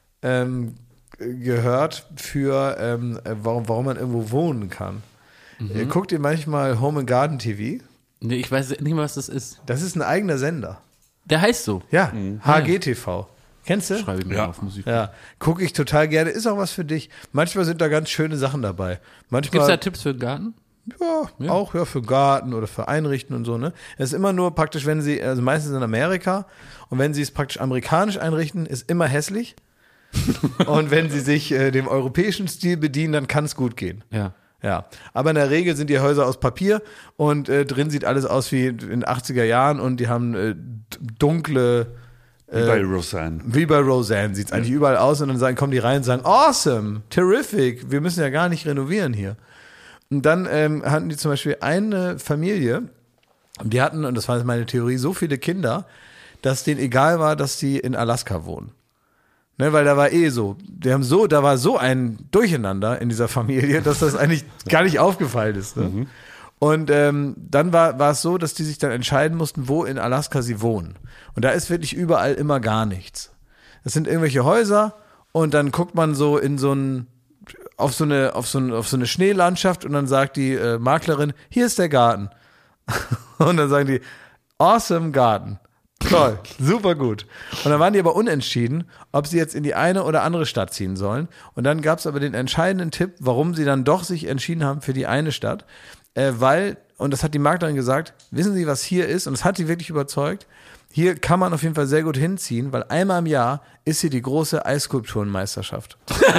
gehört für warum man irgendwo wohnen kann. Guckt ihr manchmal Home and Garden TV? Nee, ich weiß nicht mal, was das ist. Das ist ein eigener Sender. Der heißt so. Ja, HGTV. Kennst du? Schreibe ich mir Ja. auf Musik. Ja, gucke ich total gerne. Ist auch was für dich. Manchmal sind da ganz schöne Sachen dabei. Gibt's Manchmal da Tipps für den Garten? auch für Garten oder für Einrichten und so, ne? Es ist immer nur praktisch, wenn sie, also meistens in Amerika, und wenn sie es praktisch amerikanisch einrichten, ist immer hässlich. Und wenn sie sich dem europäischen Stil bedienen, dann kann es gut gehen. Ja. Ja, aber in der Regel sind die Häuser aus Papier und drin sieht alles aus wie in den 80er Jahren und die haben dunkle, Bei Roseanne. wie bei Roseanne sieht's eigentlich überall aus und dann kommen die rein und sagen, awesome, terrific, wir müssen ja gar nicht renovieren hier. Und dann hatten die zum Beispiel eine Familie, die hatten, und das war meine Theorie, so viele Kinder, dass denen egal war, dass die in Alaska wohnen. Ne, weil da war da war so ein Durcheinander in dieser Familie, dass das eigentlich gar nicht aufgefallen ist. Ne? Und dann war es so, dass die sich dann entscheiden mussten, wo in Alaska sie wohnen. Und da ist wirklich überall immer gar nichts. Das sind irgendwelche Häuser und dann guckt man so in auf so eine Schneelandschaft und dann sagt die Maklerin, hier ist der Garten. Und dann sagen die, awesome Garten. Toll, super gut. Und dann waren die aber unentschieden, ob sie jetzt in die eine oder andere Stadt ziehen sollen. Und dann gab es aber den entscheidenden Tipp, warum sie dann doch sich entschieden haben für die eine Stadt. Weil, und das hat die Maklerin gesagt, wissen Sie, was hier ist? Und das hat die wirklich überzeugt. Hier kann man auf jeden Fall sehr gut hinziehen, weil einmal im Jahr ist hier die große Eisskulpturenmeisterschaft.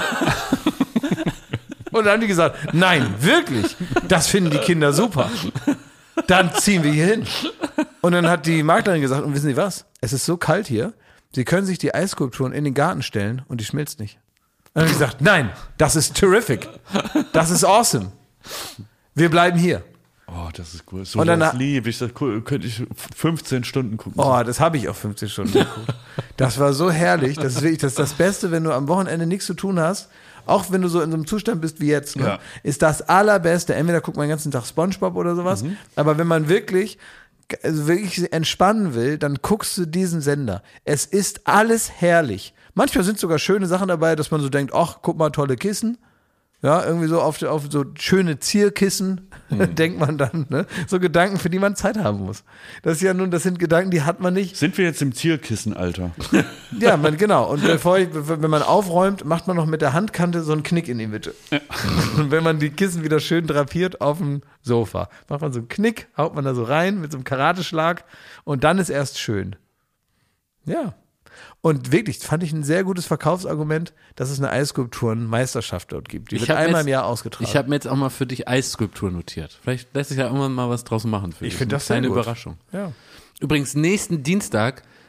Und dann haben die gesagt, nein, wirklich, das finden die Kinder super. Dann ziehen wir hier hin. Und dann hat die Maklerin gesagt, und wissen Sie was? Es ist so kalt hier, Sie können sich die Eisskulpturen in den Garten stellen und die schmilzt nicht. Und dann haben die gesagt, nein, das ist terrific. Das ist awesome. Wir bleiben hier. Oh, das ist cool. So Und dann das liebe ich. Das könnte ich 15 Stunden gucken. Oh, das habe ich auch 15 Stunden geguckt. Das war so herrlich. Das ist wirklich das Beste, wenn du am Wochenende nichts zu tun hast. Auch wenn du so in so einem Zustand bist wie jetzt, ne, Ja. ist das Allerbeste. Entweder guckt man den ganzen Tag SpongeBob oder sowas, aber wenn man wirklich entspannen will, dann guckst du diesen Sender. Es ist alles herrlich. Manchmal sind sogar schöne Sachen dabei, dass man so denkt, ach, guck mal, tolle Kissen. Ja, irgendwie so auf so schöne Zierkissen, denkt man dann, ne? So Gedanken, für die man Zeit haben muss. Das sind Gedanken, die hat man nicht. Sind wir jetzt im Zierkissenalter? Ja, genau. Und wenn man aufräumt, macht man noch mit der Handkante so einen Knick in die Mitte. Ja. Und wenn man die Kissen wieder schön drapiert auf dem Sofa, macht man so einen Knick, haut man da so rein mit so einem Karateschlag und dann ist erst schön. Ja. Und wirklich, fand ich ein sehr gutes Verkaufsargument, dass es eine Eisskulpturenmeisterschaft dort gibt. Die wird einmal im Jahr ausgetragen. Ich habe mir jetzt auch mal für dich Eisskulptur notiert. Vielleicht lässt sich ja irgendwann mal was draus machen für dich. Ich finde das sehr eine gut. Überraschung. Ja. Übrigens, nächsten Dienstag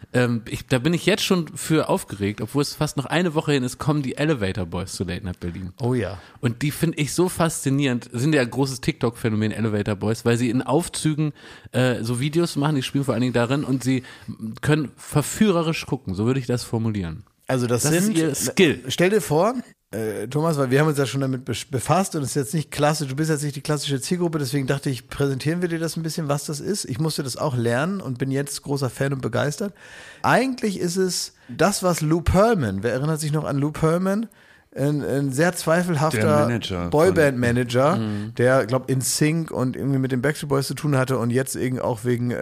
Da bin ich jetzt schon für aufgeregt, obwohl es fast noch eine Woche hin ist, kommen die Elevator Boys zu Late Night Berlin. Oh ja. Und die finde ich so faszinierend, sind ja ein großes TikTok-Phänomen, Elevator Boys, weil sie in Aufzügen so Videos machen, die spielen vor allen Dingen darin und sie können verführerisch gucken, so würde ich das formulieren. Also das ist sind, ihr Skill. Stell dir vor, Thomas, weil wir haben uns ja schon damit befasst und es ist jetzt nicht klassisch, du bist jetzt nicht die klassische Zielgruppe, deswegen dachte ich, präsentieren wir dir das ein bisschen, was das ist. Ich musste das auch lernen und bin jetzt großer Fan und begeistert. Eigentlich ist es das, was Lou Pearlman, wer erinnert sich noch an Lou Pearlman? Ein sehr zweifelhafter Boyband-Manager, der, glaube in Sync und irgendwie mit den Backstreet Boys zu tun hatte und jetzt eben auch wegen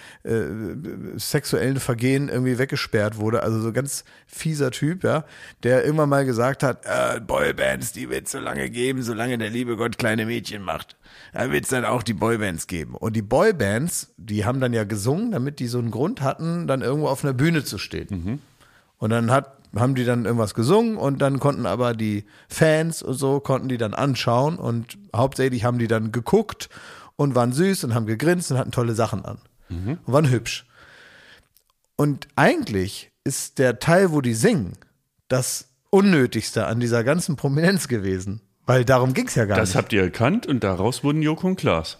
sexuellen Vergehen irgendwie weggesperrt wurde. Also so ganz fieser Typ, ja, der irgendwann mal gesagt hat, Boybands, die wird es so lange geben, solange der liebe Gott kleine Mädchen macht. Da wird es dann auch die Boybands geben. Und die Boybands, die haben dann ja gesungen, damit die so einen Grund hatten, dann irgendwo auf einer Bühne zu stehen. Und dann haben die dann irgendwas gesungen und dann konnten aber die Fans und so, konnten die dann anschauen und hauptsächlich haben die dann geguckt und waren süß und haben gegrinst und hatten tolle Sachen an und waren hübsch. Und eigentlich ist der Teil, wo die singen, das Unnötigste an dieser ganzen Prominenz gewesen, weil darum ging's ja gar nicht. Das habt ihr erkannt und daraus wurden Joko und Klaas.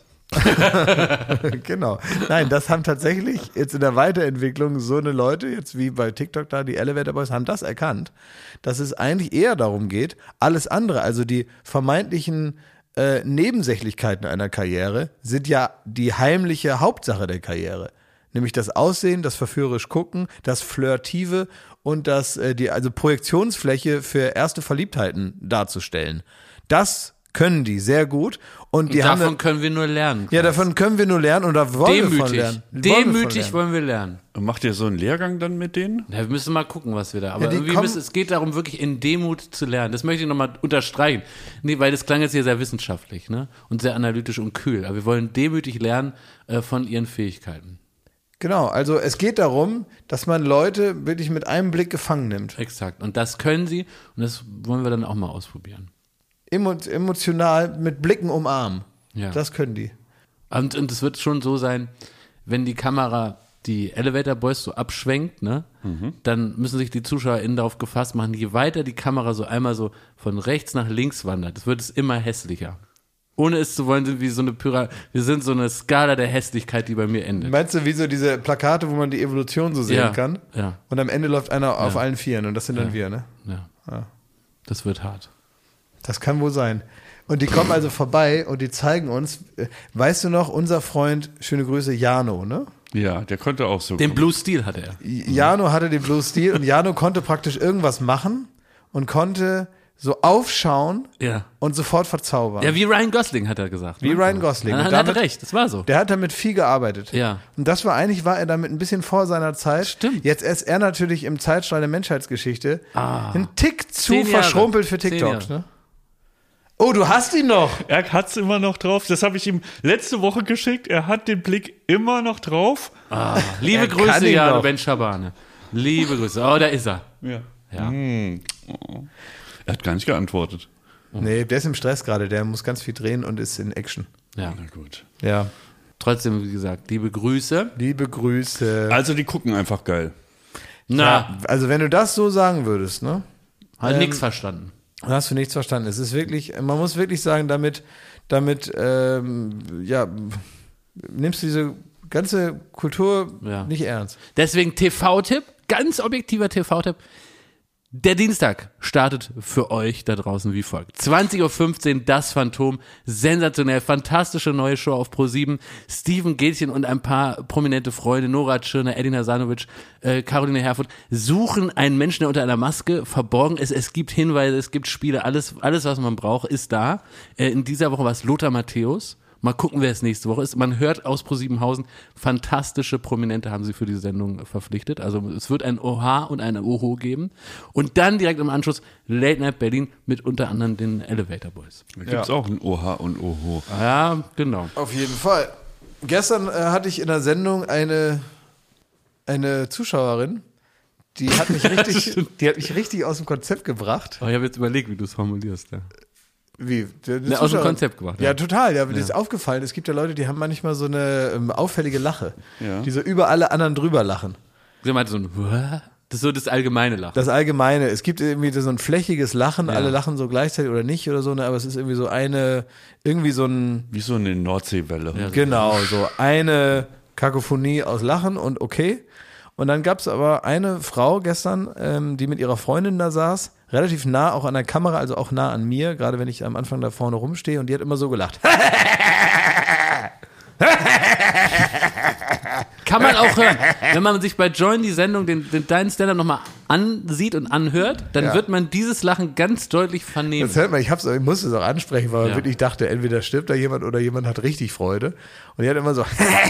Genau. Nein, das haben tatsächlich jetzt in der Weiterentwicklung so eine Leute, jetzt wie bei TikTok da, die Elevator Boys, haben das erkannt, dass es eigentlich eher darum geht, alles andere, also die vermeintlichen Nebensächlichkeiten einer Karriere, sind ja die heimliche Hauptsache der Karriere. Nämlich das Aussehen, das verführerisch Gucken, das Flirtive und also Projektionsfläche für erste Verliebtheiten darzustellen. Das können die sehr gut. Und davon können wir nur lernen. Ja, davon können wir nur lernen und da wollen wir von lernen. Demütig wollen wir lernen. Und macht ihr so einen Lehrgang dann mit denen? Ja, wir müssen mal gucken, was wir da. Aber es geht darum, wirklich in Demut zu lernen. Das möchte ich nochmal unterstreichen. Nee, weil das klang jetzt hier sehr wissenschaftlich, ne? Und sehr analytisch und kühl. Aber wir wollen demütig lernen von ihren Fähigkeiten. Genau, also es geht darum, dass man Leute wirklich mit einem Blick gefangen nimmt. Exakt. Und das können sie und das wollen wir dann auch mal ausprobieren. Emotional mit Blicken umarmen. Ja. Das können die. Und es wird schon so sein, wenn die Kamera die Elevator Boys so abschwenkt, ne, dann müssen sich die ZuschauerInnen darauf gefasst machen, je weiter die Kamera so einmal so von rechts nach links wandert, das wird es immer hässlicher. Ohne es zu wollen, sind wir so eine wir sind so eine Skala der Hässlichkeit, die bei mir endet. Meinst du, wie so diese Plakate, wo man die Evolution so sehen kann? Ja. Und am Ende läuft einer auf allen Vieren und das sind dann wir, ne? Ja. Das wird hart. Das kann wohl sein. Und die kommen also vorbei und die zeigen uns, weißt du noch, unser Freund, schöne Grüße, Jano, ne? Ja, der konnte auch so. Den Blue Steel hatte er. Jano hatte den Blue Steel und Jano konnte praktisch irgendwas machen und konnte so aufschauen und sofort verzaubern. Ja, wie Ryan Gosling, hat er gesagt. Wie Ryan Gosling. Er hat recht, das war so. Der hat damit viel gearbeitet. Ja. Und eigentlich war er damit ein bisschen vor seiner Zeit. Stimmt. Jetzt ist er natürlich im Zeitstrahl der Menschheitsgeschichte ein Tick zu 10 Jahre. verschrumpelt für TikTok, ne? Oh, du hast ihn noch. Er hat's immer noch drauf. Das habe ich ihm letzte Woche geschickt. Er hat den Blick immer noch drauf. Liebe Grüße, Jano Ben Schabane. Liebe Grüße. Oh, da ist er. Ja. Oh. Er hat gar nicht geantwortet. Nee, der ist im Stress gerade. Der muss ganz viel drehen und ist in Action. Ja. Na gut. Ja. Trotzdem, wie gesagt, liebe Grüße. Liebe Grüße. Also die gucken einfach geil. Ja, also wenn du das so sagen würdest, ne? Hat nichts verstanden. Hast du nichts verstanden. Es ist wirklich, man muss wirklich sagen, damit nimmst du diese ganze Kultur nicht ernst. Deswegen TV-Tipp, ganz objektiver TV-Tipp. Der Dienstag startet für euch da draußen wie folgt. 20.15 Uhr, das Phantom, sensationell, fantastische neue Show auf Pro7. Steven Gätchen und ein paar prominente Freunde, Nora Tschirner, Edin Hasanovic, Caroline Herfurth, suchen einen Menschen, der unter einer Maske verborgen ist. Es gibt Hinweise, es gibt Spiele, alles was man braucht, ist da. In dieser Woche war es Lothar Matthäus. Mal gucken, wer es nächste Woche ist. Man hört aus ProSiebenhausen, fantastische Prominente haben sie für diese Sendung verpflichtet. Also es wird ein Oha und eine Oho geben. Und dann direkt im Anschluss Late Night Berlin mit unter anderem den Elevator Boys. Da gibt es auch ein Oha und Oho. Ja, genau. Auf jeden Fall. Gestern hatte ich in der Sendung eine Zuschauerin, die hat mich richtig aus dem Konzept gebracht. Oh, ich habe jetzt überlegt, wie du es formulierst. Ja. Wie? Aus dem Konzept gebracht. Ja, total. Ja, mir ist aufgefallen. Es gibt ja Leute, die haben manchmal so eine auffällige Lache, Ja. die so über alle anderen drüber lachen. Sie meinte so ein, das ist so das allgemeine Lachen. Das Allgemeine. Es gibt irgendwie so ein flächiges Lachen, alle lachen so gleichzeitig oder nicht oder so, ne? Aber es ist irgendwie so Wie so eine Nordseewelle. Ja. genau, so eine Kakophonie aus Lachen und okay. Und dann gab es aber eine Frau gestern, die mit ihrer Freundin da saß, relativ nah auch an der Kamera, also auch nah an mir, gerade wenn ich am Anfang da vorne rumstehe, und die hat immer so gelacht. Kann man auch hören. Wenn man sich bei Join die Sendung, deinen Stand-Up nochmal ansieht und anhört, dann wird man dieses Lachen ganz deutlich vernehmen. Das hört man, ich musste es auch ansprechen, weil man Ja. wirklich dachte, entweder stirbt da jemand oder jemand hat richtig Freude. Und die hat immer so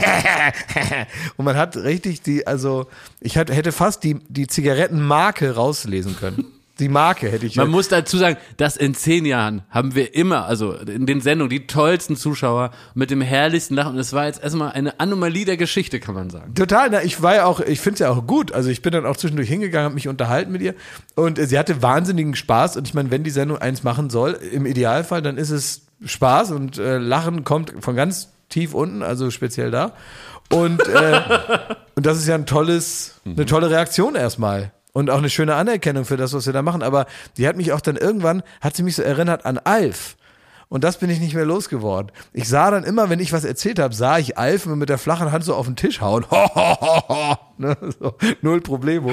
und man hat richtig hätte fast die Zigarettenmarke rauslesen können. Die Marke hätte ich. Man muss dazu sagen, dass in 10 Jahren haben wir immer, also in den Sendungen, die tollsten Zuschauer mit dem herrlichsten Lachen. Und es war jetzt erstmal eine Anomalie der Geschichte, kann man sagen. Total, ich finde es ja auch gut. Also ich bin dann auch zwischendurch hingegangen, habe mich unterhalten mit ihr und sie hatte wahnsinnigen Spaß. Und ich meine, wenn die Sendung eins machen soll, im Idealfall, dann ist es Spaß und Lachen kommt von ganz tief unten, also speziell da. Und das ist ja eine tolle Reaktion erstmal. Und auch eine schöne Anerkennung für das, was wir da machen. Aber die hat mich auch dann irgendwann, hat sie mich so erinnert an Alf. Und das bin ich nicht mehr losgeworden. Ich sah dann immer, wenn ich was erzählt habe, sah ich Alf mit der flachen Hand so auf den Tisch hauen. Ne, so, null Problemo.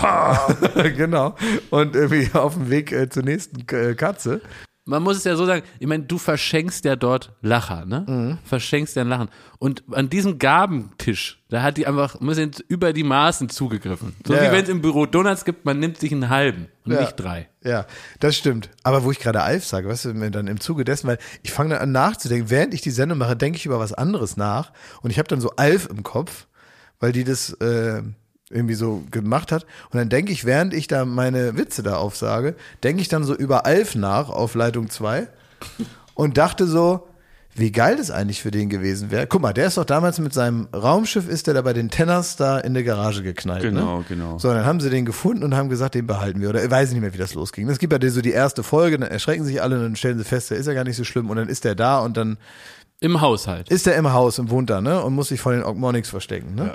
Genau. Und irgendwie auf dem Weg zur nächsten Katze. Man muss es ja so sagen, ich meine, du verschenkst ja dort Lacher, ne? Mhm. Verschenkst ja ein Lachen. Und an diesem Gabentisch, da hat die einfach ein bisschen über die Maßen zugegriffen. So Ja, wie ja. wenn es im Büro Donuts gibt, man nimmt sich einen halben und Ja. nicht 3. Ja, das stimmt. Aber wo ich gerade Alf sage, weißt du, dann im Zuge dessen, weil ich fange dann an nachzudenken, während ich die Sendung mache, denke ich über was anderes nach. Und ich habe dann so Alf im Kopf, weil die das irgendwie so gemacht hat. Und dann denke ich, während ich da meine Witze da aufsage, denke ich dann so über Alf nach auf Leitung 2 und dachte so, wie geil das eigentlich für den gewesen wäre. Guck mal, der ist doch damals mit seinem Raumschiff, ist der da bei den Tenners da in der Garage geknallt. Genau, genau. So, dann haben sie den gefunden und haben gesagt, den behalten wir. Oder ich weiß nicht mehr, wie das losging. Es gibt ja so die erste Folge, dann erschrecken sich alle und dann stellen sie fest, der ist ja gar nicht so schlimm. Und dann ist der da und dann Im Haushalt. ist der im Haus und wohnt da, ne? Und muss sich vor den Ogmonics verstecken, ne? Ja.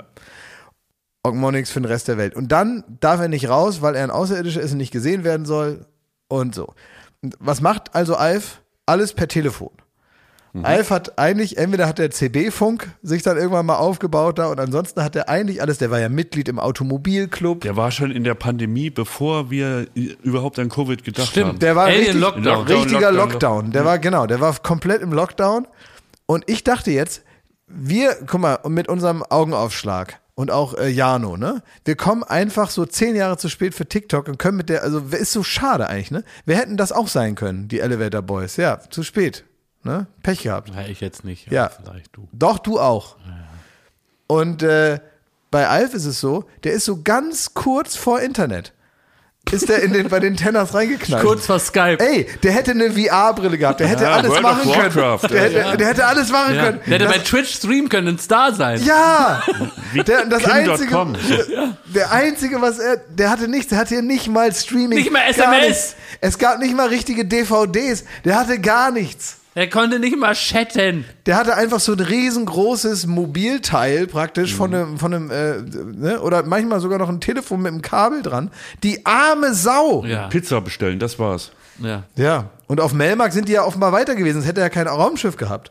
Ogmonics für den Rest der Welt. Und dann darf er nicht raus, weil er ein Außerirdischer ist und nicht gesehen werden soll und so. Und was macht also Alf? Alles per Telefon. Alf hat eigentlich, entweder hat der CB-Funk sich dann irgendwann mal aufgebaut da und ansonsten hat er eigentlich alles, der war ja Mitglied im Automobilclub. Der war schon in der Pandemie, bevor wir überhaupt an Covid gedacht haben. Der war Alien richtig, Lockdown. richtiger Lockdown. Der war komplett im Lockdown. Und ich dachte jetzt, guck mal, mit unserem Augenaufschlag und auch Jano, ne? Wir kommen einfach so 10 Jahre zu spät für TikTok und können ist so schade eigentlich, ne? Wir hätten das auch sein können, die Elevator Boys. Ja, zu spät. Ne? Pech gehabt. Ja, ich jetzt nicht. Ja. Vielleicht du. Doch, du auch. Und bei Alf ist es so, der ist so ganz kurz vor Internet. Ist der bei den Tenners reingeknallt. Kurz vor Skype. Ey, der hätte eine VR-Brille gehabt, der hätte Ja, alles World machen of können. Warcraft, Der hätte alles machen Ja. können. Der hätte bei Twitch streamen können, ein Star sein. Ja! Wie Das Kim.com. der einzige, der hatte nichts, der hatte ja nicht mal Streaming. Nicht mal gar SMS. nichts. Es gab nicht mal richtige DVDs. Der hatte gar nichts. Er konnte nicht mal chatten. Der hatte einfach so ein riesengroßes Mobilteil praktisch von einem ne? Oder manchmal sogar noch ein Telefon mit einem Kabel dran. Die arme Sau. Ja. Pizza bestellen, das war's. Ja. Ja. Und auf Melmark sind die ja offenbar weiter gewesen, sonst hätte er kein Raumschiff gehabt.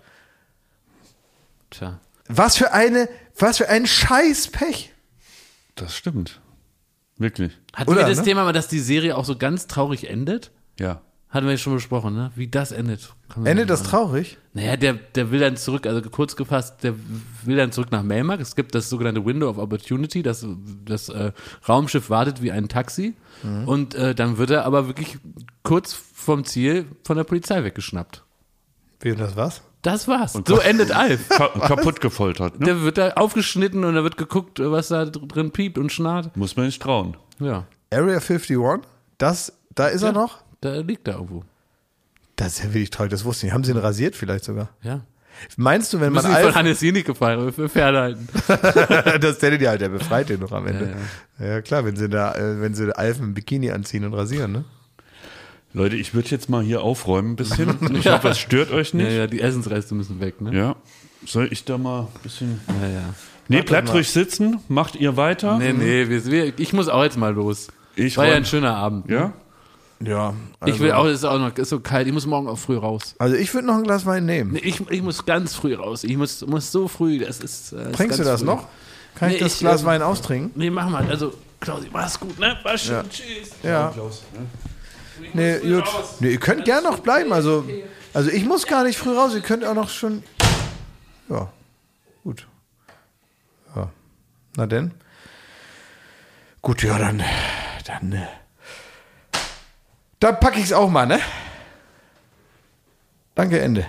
Tja. Was für ein Scheißpech. Das stimmt. Wirklich. Hatten Oder, wir das ne? Thema mal, dass die Serie auch so ganz traurig endet? Ja. Hatten wir schon besprochen, ne? Wie das endet. Endet das traurig? Naja, der will dann zurück, also kurz gefasst, der will dann zurück nach Melmark. Es gibt das sogenannte Window of Opportunity, das Raumschiff wartet wie ein Taxi. Und dann wird er aber wirklich kurz vom Ziel von der Polizei weggeschnappt. Wie und das was? Das war's. So endet Alf. Kaputt gefoltert, ne? Der wird da aufgeschnitten und da wird geguckt, was da drin piept und schnarrt. Muss man nicht trauen. Ja, Area 51? Da ist er noch? da liegt er irgendwo. Das ist ja wirklich toll, das wusste ich nicht. Haben sie ihn rasiert vielleicht sogar? Ja. Meinst du, wenn man Müssen nicht von Alf, Hannes Jenicke feiern, für Pferde halten. das der die halt, der befreit den noch am Ende. Ja, klar, wenn sie Alf im Bikini anziehen und rasieren, ne? Leute, ich würde jetzt mal hier aufräumen ein bisschen. Ich hoffe, es stört euch Ja, nicht. ja, die Essensreste müssen weg, ne? Ja. Soll ich da mal ein bisschen. Ja, ja. Nee, bleibt ruhig sitzen, macht ihr weiter. Nee, ich muss auch jetzt mal los. War ja ein schöner Abend. Ja? Ja. Ich will auch, es ist so kalt, ich muss morgen auch früh raus. Also ich würde noch ein Glas Wein nehmen. Nee, ich muss ganz früh raus. Ich muss so früh, das ist. Trinkst du das früh. noch? Kann ich das Glas Wein austrinken? Nee, mach mal. Also, Klausi, mach's gut, ne? War schön, tschüss. Ja. Nee, gut. Nee, ihr könnt gern noch bleiben. Also ich muss gar nicht früh raus. Ihr könnt auch noch schon. Ja, gut. Ja. Na denn? Gut, ja, dann packe ich's auch mal, ne? Danke, Ende.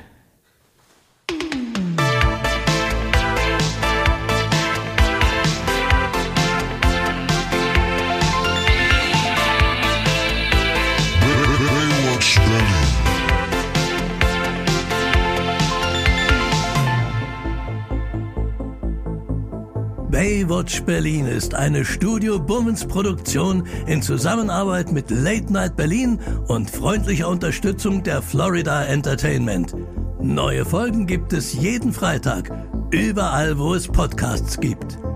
Baywatch Berlin ist eine Studio Bummens Produktion in Zusammenarbeit mit Late Night Berlin und freundlicher Unterstützung der Florida Entertainment. Neue Folgen gibt es jeden Freitag, überall wo es Podcasts gibt.